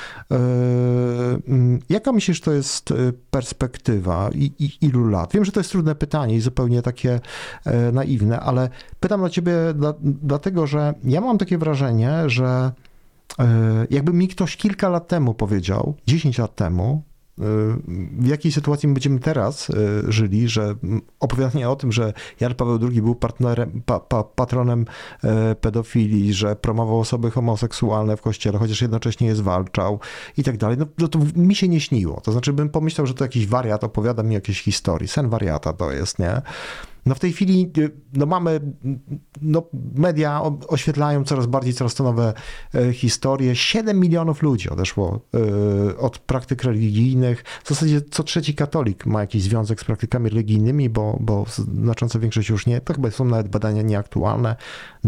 Jaka myślisz, to jest perspektywa i ilu lat? Wiem, że to jest trudne pytanie i zupełnie takie naiwne, ale pytam na ciebie dlatego, że ja mam takie wrażenie, że jakby mi ktoś kilka lat temu powiedział, 10 lat temu, w jakiej sytuacji my będziemy teraz żyli, że opowiadanie o tym, że Jan Paweł II był patronem pedofilii, że promował osoby homoseksualne w kościele, chociaż jednocześnie je zwalczał i tak dalej, no to mi się nie śniło. To znaczy bym pomyślał, że to jakiś wariat opowiada mi jakieś historii. Sen wariata to jest, nie? No w tej chwili mamy, media oświetlają coraz to nowe historie. 7 milionów ludzi odeszło od praktyk religijnych. W zasadzie co trzeci katolik ma jakiś związek z praktykami religijnymi, bo znacząca większość już nie. To chyba są nawet badania nieaktualne.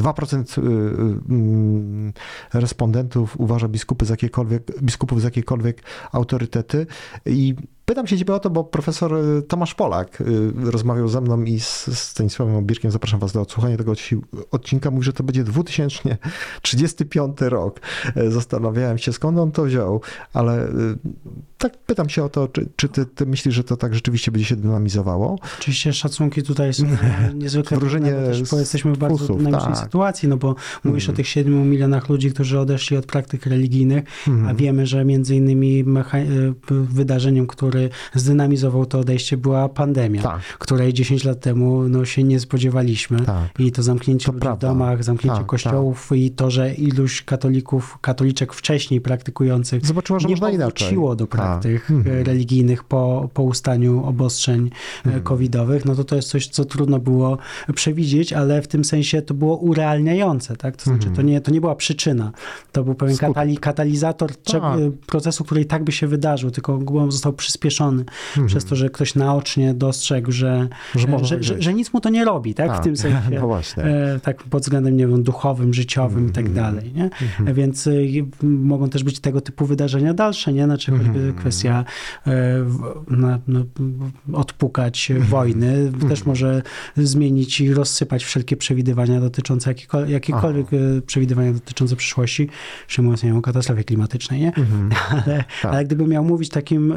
2% respondentów uważa biskupów za jakiekolwiek autorytety i pytam się ciebie o to, bo profesor Tomasz Polak rozmawiał ze mną i z Stanisławem Obirkiem, zapraszam was do odsłuchania tego odcinka, mówi, że to będzie 2035 rok. Zastanawiałem się, skąd on to wziął, ale tak pytam się o to, czy ty myślisz, że to tak rzeczywiście będzie się dynamizowało? Oczywiście szacunki tutaj są niezwykle Wróżenie trudne, bo jesteśmy w bardzo dynamicznej sytuacji, no bo mówisz o tych 7 milionach ludzi, którzy odeszli od praktyk religijnych, a wiemy, że między innymi wydarzeniem, które zdynamizował to odejście, była pandemia, której 10 lat temu się nie spodziewaliśmy. I to zamknięcie ludzi w domach, zamknięcie kościołów i to, że iluś katoliczek wcześniej praktykujących nie powróciło do praktyk religijnych po ustaniu obostrzeń covidowych, no to jest coś, co trudno było przewidzieć, ale w tym sensie to było urealniające, tak? To znaczy to nie była przyczyna. To był pewien katalizator procesu, który i tak by się wydarzył, tylko został przyspieszony przez to, że ktoś naocznie dostrzegł, że nic mu to nie robi, tak? W tym sensie, no właśnie. Tak pod względem, nie wiem, duchowym, życiowym i tak dalej, nie? Więc mogą też być tego typu wydarzenia dalsze, nie? Znaczy choćby kwestia odpukać wojny, też może zmienić i rozsypać wszelkie przewidywania dotyczące jakiekolwiek przewidywania dotyczące przyszłości, jeszcze mówiąc nie o katastrofie klimatycznej, nie? Ale gdyby miał mówić takim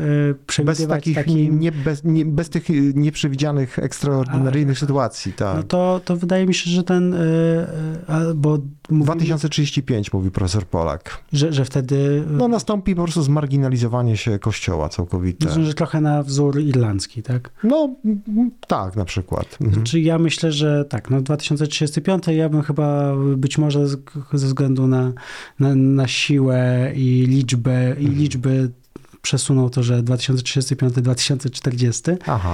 bez tych nieprzewidzianych, ekstraordynaryjnych sytuacji, tak. No to wydaje mi się, że bo 2035 mówi profesor Polak. Że wtedy... nastąpi po prostu zmarginalizowanie się Kościoła całkowite. Że trochę na wzór irlandzki, tak? Tak, na przykład. Znaczy ja myślę, że 2035 ja bym chyba być może ze względu na siłę i liczby przesunął to, że 2035-2040.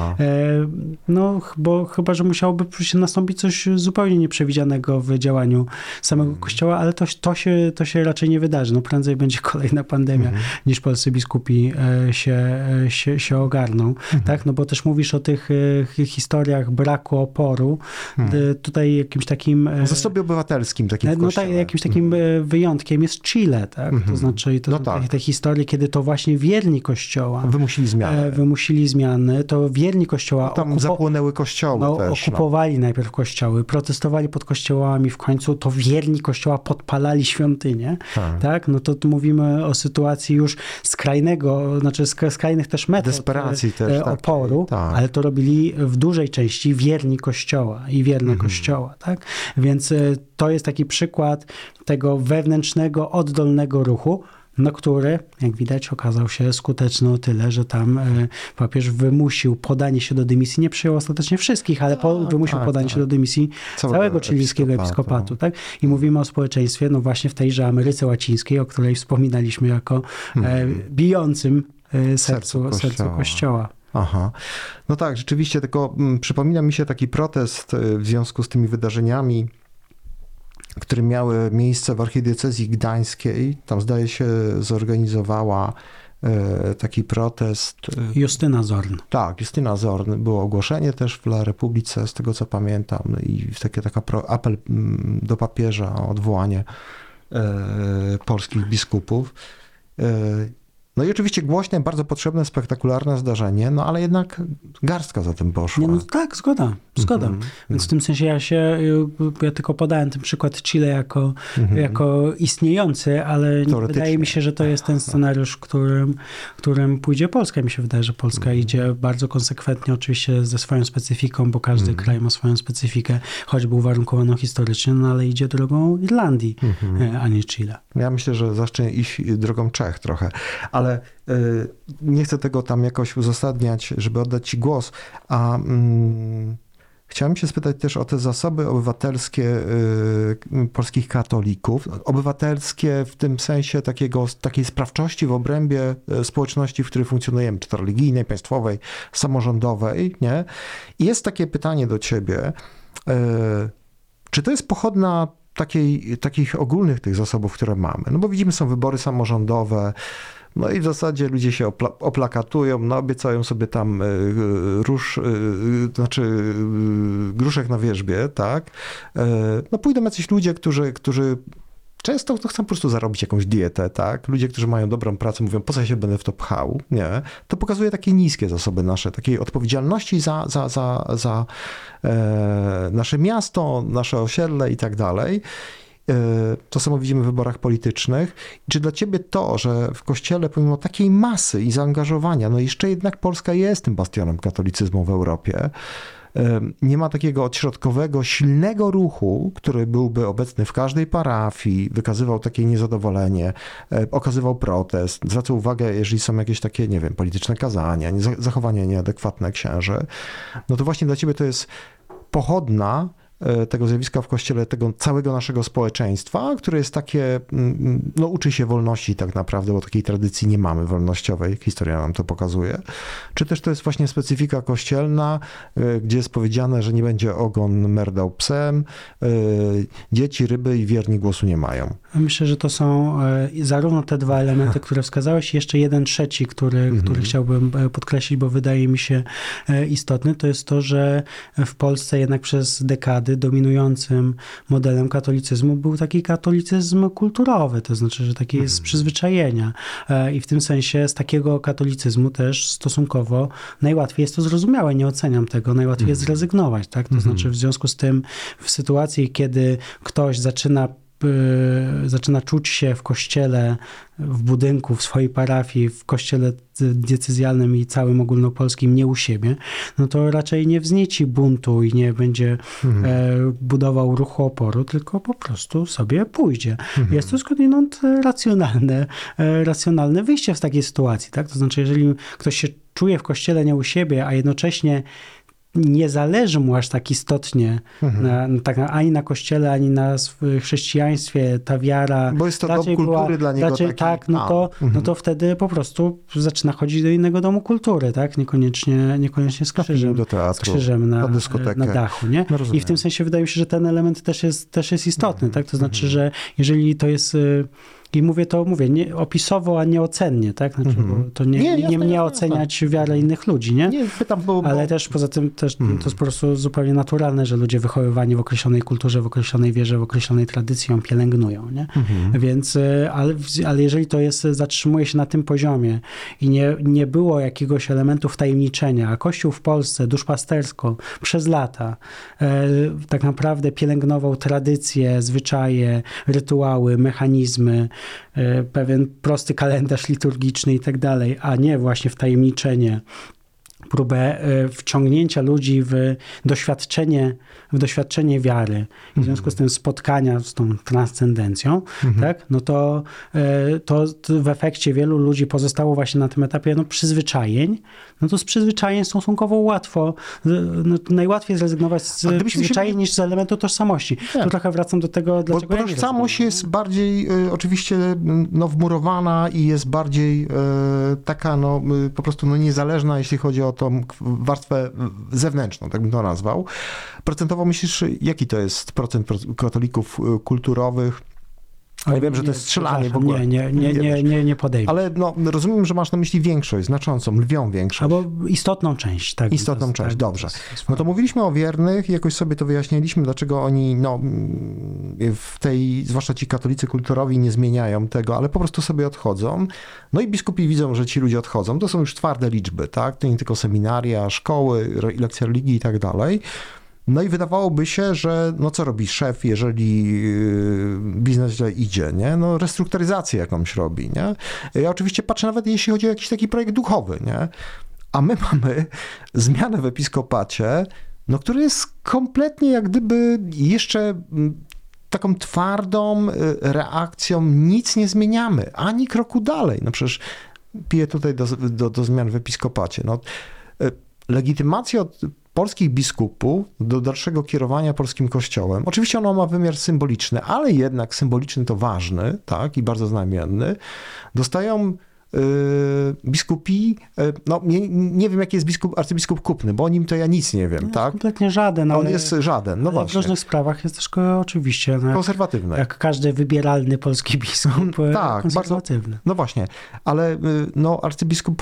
Bo chyba, że musiałoby nastąpić coś zupełnie nieprzewidzianego w działaniu samego Kościoła, ale to się raczej nie wydarzy. Prędzej będzie kolejna pandemia, niż polscy biskupi się ogarną. Tak? Bo też mówisz o tych historiach braku oporu. Tutaj jakimś takim... W zasobie obywatelskim takim w Kościele. Jakimś takim wyjątkiem jest Chile, tak? To znaczy te historie, kiedy to właśnie wielkie wierni Kościoła wymusili zmiany. to wierni Kościoła Tam zapłonęły kościoły też. Okupowali najpierw kościoły, protestowali pod kościołami, w końcu to wierni Kościoła podpalali świątynię, tak? No to tu mówimy o sytuacji już skrajnego, znaczy skrajnych też metod desperacji też, oporu, tak. ale to robili w dużej części wierni Kościoła i wierne Kościoła, tak? Więc to jest taki przykład tego wewnętrznego, oddolnego ruchu, no który, jak widać, okazał się skuteczny o tyle, że tam papież wymusił podanie się do dymisji, nie przyjął ostatecznie wszystkich, ale wymusił podanie się do dymisji całego chilijskiego episkopatu. Tak? I mówimy o społeczeństwie, no właśnie w tejże Ameryce Łacińskiej, o której wspominaliśmy jako bijącym sercu Kościoła. Aha. No tak, rzeczywiście, tylko przypomina mi się taki protest w związku z tymi wydarzeniami, które miały miejsce w archidiecezji gdańskiej. Tam zdaje się zorganizowała taki protest. Justyna Zorn. Tak, Justyna Zorn. Było ogłoszenie też w La Republice, z tego co pamiętam. I taki apel do papieża o odwołanie polskich biskupów. No i oczywiście głośne, bardzo potrzebne, spektakularne zdarzenie, no ale jednak garstka za tym poszła. No tak, zgoda. Więc w tym sensie ja tylko podałem ten przykład Chile jako istniejący, ale nie wydaje mi się, że to jest ten scenariusz, którym pójdzie Polska. Mi się wydaje, że Polska idzie bardzo konsekwentnie, oczywiście ze swoją specyfiką, bo każdy kraj ma swoją specyfikę, choćby uwarunkowaną historycznie, no ale idzie drogą Irlandii, a nie Chile. Ja myślę, że zacznie iść drogą Czech trochę, ale nie chcę tego tam jakoś uzasadniać, żeby oddać ci głos, a chciałem się spytać też o te zasoby obywatelskie polskich katolików. Obywatelskie w tym sensie takiej sprawczości w obrębie społeczności, w której funkcjonujemy, czy to religijnej, państwowej, samorządowej, nie? I jest takie pytanie do ciebie, czy to jest pochodna takich ogólnych tych zasobów, które mamy? No bo widzimy, są wybory samorządowe, no i w zasadzie ludzie się oplakatują, no obiecają sobie tam gruszek na wierzbie, tak? No pójdą jacyś ludzie, którzy często chcą po prostu zarobić jakąś dietę, tak? Ludzie, którzy mają dobrą pracę, mówią, po co ja się będę w to pchał, nie? To pokazuje takie niskie zasoby nasze, takiej odpowiedzialności za nasze miasto, nasze osiedle i tak dalej. To samo widzimy w wyborach politycznych. Czy dla ciebie to, że w Kościele pomimo takiej masy i zaangażowania, no jeszcze jednak Polska jest tym bastionem katolicyzmu w Europie, nie ma takiego odśrodkowego, silnego ruchu, który byłby obecny w każdej parafii, wykazywał takie niezadowolenie, okazywał protest, zwracał uwagę, jeżeli są jakieś takie, nie wiem, polityczne kazania, zachowania nieadekwatne księży, no to właśnie dla ciebie to jest pochodna tego zjawiska w Kościele, tego całego naszego społeczeństwa, które jest takie, no uczy się wolności tak naprawdę, bo takiej tradycji nie mamy wolnościowej, historia nam to pokazuje. Czy też to jest właśnie specyfika kościelna, gdzie jest powiedziane, że nie będzie ogon merdał psem, dzieci, ryby i wierni głosu nie mają? Myślę, że to są zarówno te dwa elementy, które wskazałeś, i jeszcze jeden trzeci, który chciałbym podkreślić, bo wydaje mi się istotny, to jest to, że w Polsce jednak przez dekady dominującym modelem katolicyzmu był taki katolicyzm kulturowy, to znaczy, że takie jest z przyzwyczajenia. I w tym sensie z takiego katolicyzmu też stosunkowo najłatwiej jest to zrozumiałe, nie oceniam tego, najłatwiej jest zrezygnować, tak? To znaczy w związku z tym w sytuacji, kiedy ktoś zaczyna czuć się w kościele, w budynku, w swojej parafii, w kościele diecezjalnym i całym ogólnopolskim nie u siebie, no to raczej nie wznieci buntu i nie będzie budował ruchu oporu, tylko po prostu sobie pójdzie. Jest to skądinąd racjonalne wyjście z takiej sytuacji, tak? To znaczy, jeżeli ktoś się czuje w kościele nie u siebie, a jednocześnie nie zależy mu aż tak istotnie ani na Kościele, ani na chrześcijaństwie ta wiara. Bo jest to dom kultury dla niego. Raczej, tak, no to wtedy po prostu zaczyna chodzić do innego domu kultury, tak? Niekoniecznie z krzyżem, do teatru, na dachu, nie? No, i w tym sensie wydaje mi się, że ten element też jest istotny, tak? To znaczy, że jeżeli to jest I mówię, nie opisowo, a nie ocennie, tak? Znaczy, bo to nie mnie oceniać wiarę innych ludzi, nie? Nie, pytam, Ale też poza tym to jest po prostu zupełnie naturalne, że ludzie wychowywani w określonej kulturze, w określonej wierze, w określonej tradycji ją pielęgnują, nie? Więc, ale jeżeli to zatrzymuje się na tym poziomie i nie było jakiegoś elementu wtajemniczenia, a Kościół w Polsce duszpastersko przez lata tak naprawdę pielęgnował tradycje, zwyczaje, rytuały, mechanizmy, pewien prosty kalendarz liturgiczny i tak dalej, a nie właśnie wtajemniczenie, próbę wciągnięcia ludzi w doświadczenie wiary. I w związku z tym spotkania z tą transcendencją, tak? No to w efekcie wielu ludzi pozostało właśnie na tym etapie przyzwyczajeń. No to z przyzwyczajeń stosunkowo łatwo, najłatwiej zrezygnować z przyzwyczajeń niż z elementu tożsamości. Tak. Tu trochę wracam do tego, dlaczego bo tożsamość jest bardziej oczywiście wmurowana i jest bardziej taka po prostu niezależna, jeśli chodzi o tą warstwę zewnętrzną, tak bym to nazwał. Procentowo myślisz, jaki to jest procent katolików kulturowych? Ja wiem, że to jest strzelanie w ogóle. Nie podejmę. Ale rozumiem, że masz na myśli większość, znaczącą, lwią większość. Albo istotną część. Tak, istotną część, dobrze. No to mówiliśmy o wiernych i jakoś sobie to wyjaśniliśmy, dlaczego oni w tej, zwłaszcza ci katolicy kulturowi nie zmieniają tego, ale po prostu sobie odchodzą. No i biskupi widzą, że ci ludzie odchodzą. To są już twarde liczby, tak? To nie tylko seminaria, szkoły, lekcja religii i tak dalej. No i wydawałoby się, że co robi szef, jeżeli biznes źle idzie, nie? Restrukturyzację jakąś robi, nie? Ja oczywiście patrzę nawet, jeśli chodzi o jakiś taki projekt duchowy, nie? A my mamy zmianę w episkopacie, który jest kompletnie jak gdyby jeszcze taką twardą reakcją, nic nie zmieniamy, ani kroku dalej. Przecież piję tutaj do zmian w episkopacie. Legitymacja od polskich biskupów do dalszego kierowania polskim kościołem. Oczywiście ono ma wymiar symboliczny, ale jednak symboliczny to ważny, tak, i bardzo znamienny. Dostają biskupi, nie wiem, jaki jest arcybiskup Kupny, bo o nim to ja nic nie wiem, tak? Kompletnie żaden. On jest żaden, właśnie. W różnych sprawach jest też oczywiście konserwatywny. Jak każdy wybieralny polski biskup, tak, konserwatywny. Bardzo, właśnie, ale arcybiskup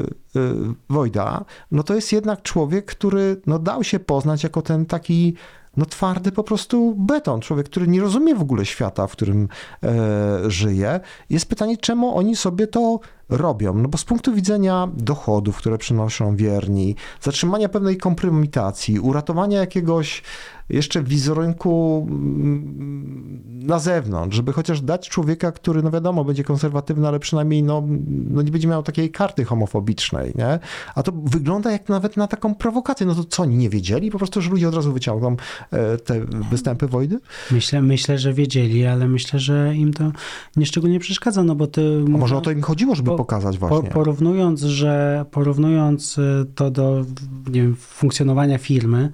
Wojda, to jest jednak człowiek, który dał się poznać jako ten taki twardy po prostu beton. Człowiek, który nie rozumie w ogóle świata, w którym żyje. Jest pytanie, czemu oni sobie to robią? Bo z punktu widzenia dochodów, które przynoszą wierni, zatrzymania pewnej kompromitacji, uratowania jakiegoś jeszcze wizerunku na zewnątrz, żeby chociaż dać człowieka, który, wiadomo, będzie konserwatywny, ale przynajmniej nie będzie miał takiej karty homofobicznej, nie? A to wygląda jak nawet na taką prowokację. To co, oni nie wiedzieli? Po prostu, że ludzie od razu wyciągną te występy Wojdy? Myślę, że wiedzieli, ale myślę, że im to nieszczególnie przeszkadza, bo ty... A może o to im chodziło, żeby pokazać właśnie? Porównując to do, nie wiem, funkcjonowania firmy,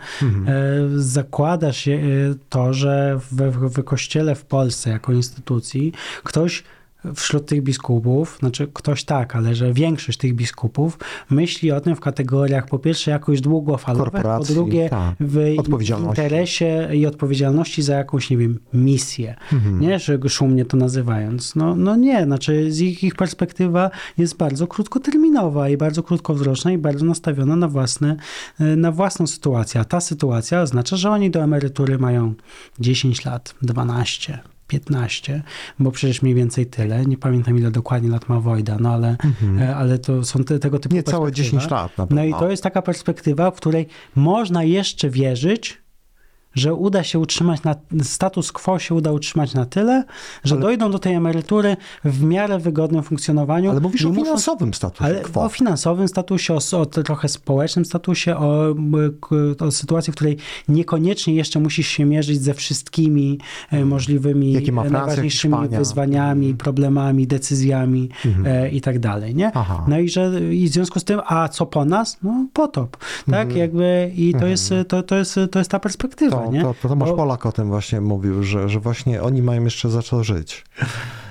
zakłada się to, że w Kościele w Polsce jako instytucji ktoś wśród tych biskupów, ktoś tak, ale że większość tych biskupów myśli o tym w kategoriach po pierwsze jakoś długofalowych, po drugie w interesie i odpowiedzialności za jakąś, nie wiem, misję. Nie, że szumnie to nazywając. Nie, z ich perspektywa jest bardzo krótkoterminowa i bardzo krótkowzroczna i bardzo nastawiona na własną sytuację. A ta sytuacja oznacza, że oni do emerytury mają 10 lat, 12, 15, bo przecież mniej więcej tyle. Nie pamiętam, ile dokładnie lat ma Wojda, ale to są tego typu niecałe 10 lat. Na pewno. I to jest taka perspektywa, w której można jeszcze wierzyć, że uda się utrzymać, status quo się uda utrzymać na tyle, że dojdą do tej emerytury w miarę wygodnym funkcjonowaniu. Ale mówisz o finansowym statusie quo. O finansowym statusie, o trochę społecznym statusie, o sytuacji, w której niekoniecznie jeszcze musisz się mierzyć ze wszystkimi możliwymi, najważniejszymi wyzwaniami, problemami, decyzjami i tak dalej, nie? I w związku z tym, a co po nas? Potop. Tak? I to jest ta perspektywa. To Tomasz Polak o tym właśnie mówił, że właśnie oni mają jeszcze za co żyć.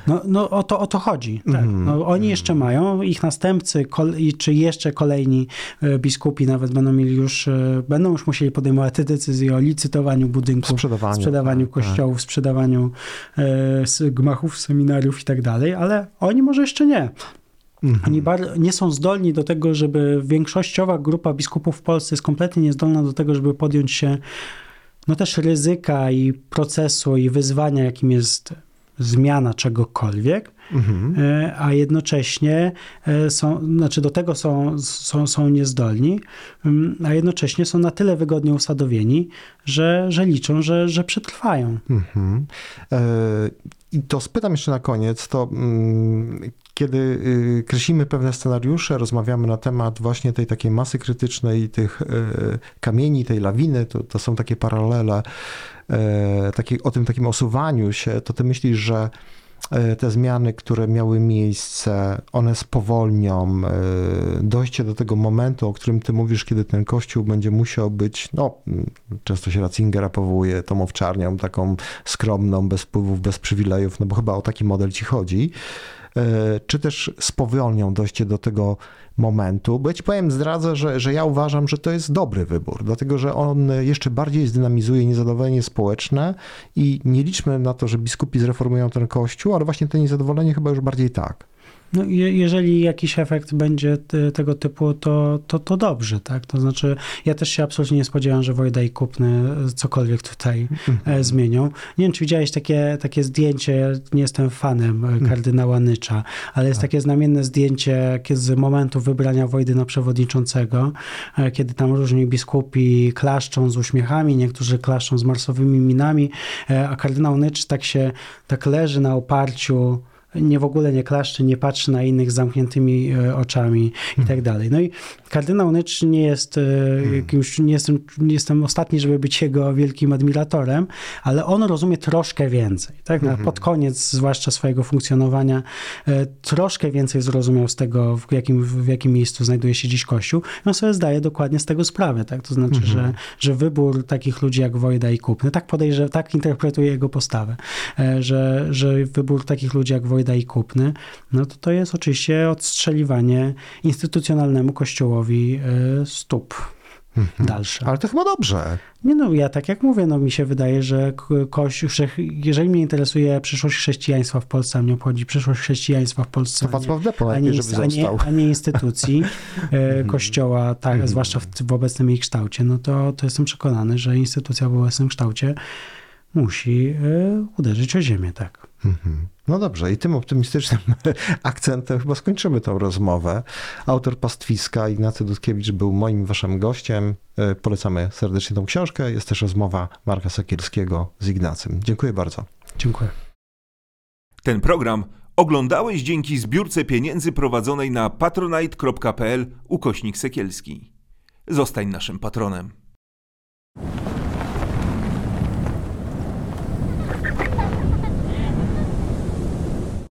No o to chodzi. Tak. No, oni jeszcze mają, ich następcy, czy jeszcze kolejni biskupi nawet będą już musieli podejmować te decyzje o licytowaniu budynków, sprzedawaniu kościołów, sprzedawaniu gmachów, seminariów i tak dalej, ale oni może jeszcze nie. Oni nie są zdolni do tego, żeby większościowa grupa biskupów w Polsce jest kompletnie niezdolna do tego, żeby podjąć się też ryzyka i procesu i wyzwania, jakim jest zmiana czegokolwiek, a jednocześnie do tego są niezdolni, a jednocześnie są na tyle wygodnie usadowieni, że liczą, że przetrwają. I to spytam jeszcze na koniec, to kiedy kreślimy pewne scenariusze, rozmawiamy na temat właśnie tej takiej masy krytycznej, tych kamieni, tej lawiny, to są takie paralele, o tym takim osuwaniu się, to ty myślisz, że te zmiany, które miały miejsce, one spowolnią dojście do tego momentu, o którym ty mówisz, kiedy ten kościół będzie musiał być, często się Ratzingera powołuje tą owczarnią, taką skromną, bez wpływów, bez przywilejów, bo chyba o taki model ci chodzi, czy też spowolnią dojście do tego momentu, bo ja ci zdradzę, że ja uważam, że to jest dobry wybór, dlatego że on jeszcze bardziej zdynamizuje niezadowolenie społeczne i nie liczmy na to, że biskupi zreformują ten kościół, ale właśnie to niezadowolenie chyba już bardziej tak. No, jeżeli jakiś efekt będzie tego typu, to dobrze, tak? To znaczy, ja też się absolutnie nie spodziewam, że Wojda i Kupny cokolwiek tutaj zmienią. Nie wiem, czy widziałeś takie zdjęcie, ja nie jestem fanem kardynała Nycza, ale jest takie znamienne zdjęcie z momentu wybrania Wojdy na przewodniczącego, kiedy tam różni biskupi klaszczą z uśmiechami, niektórzy klaszczą z marsowymi minami, a kardynał Nycz tak leży na oparciu, w ogóle nie klaszczy, nie patrzy na innych z zamkniętymi oczami i tak dalej. No i kardynał Nycz nie jest jakimś, nie jestem ostatni, żeby być jego wielkim admiratorem, ale on rozumie troszkę więcej. Tak? Pod koniec zwłaszcza swojego funkcjonowania troszkę więcej zrozumiał z tego, w jakim miejscu znajduje się dziś Kościół. On sobie zdaje dokładnie z tego sprawę. Tak? To znaczy, że wybór takich ludzi jak Wojda i Kupny, tak interpretuje jego postawę, że wybór takich ludzi jak Wojda i Kupny, to jest oczywiście odstrzeliwanie instytucjonalnemu kościołowi stóp dalsze. Ale to chyba dobrze. Ja tak jak mówię, mi się wydaje, że Kościół, jeżeli mnie interesuje przyszłość chrześcijaństwa w Polsce, a mnie obchodzi przyszłość chrześcijaństwa w Polsce, a nie instytucji Kościoła, tak, zwłaszcza w obecnym jej kształcie, to jestem przekonany, że instytucja w obecnym kształcie musi uderzyć o ziemię, tak. No dobrze, i tym optymistycznym akcentem chyba skończymy tą rozmowę. Autor Pastwiska, Ignacy Dudkiewicz, był moim waszym gościem. Polecamy serdecznie tą książkę. Jest też rozmowa Marka Sekielskiego z Ignacym. Dziękuję bardzo. Dziękuję. Ten program oglądałeś dzięki zbiórce pieniędzy prowadzonej na patronite.pl/Sekielski. Zostań naszym patronem.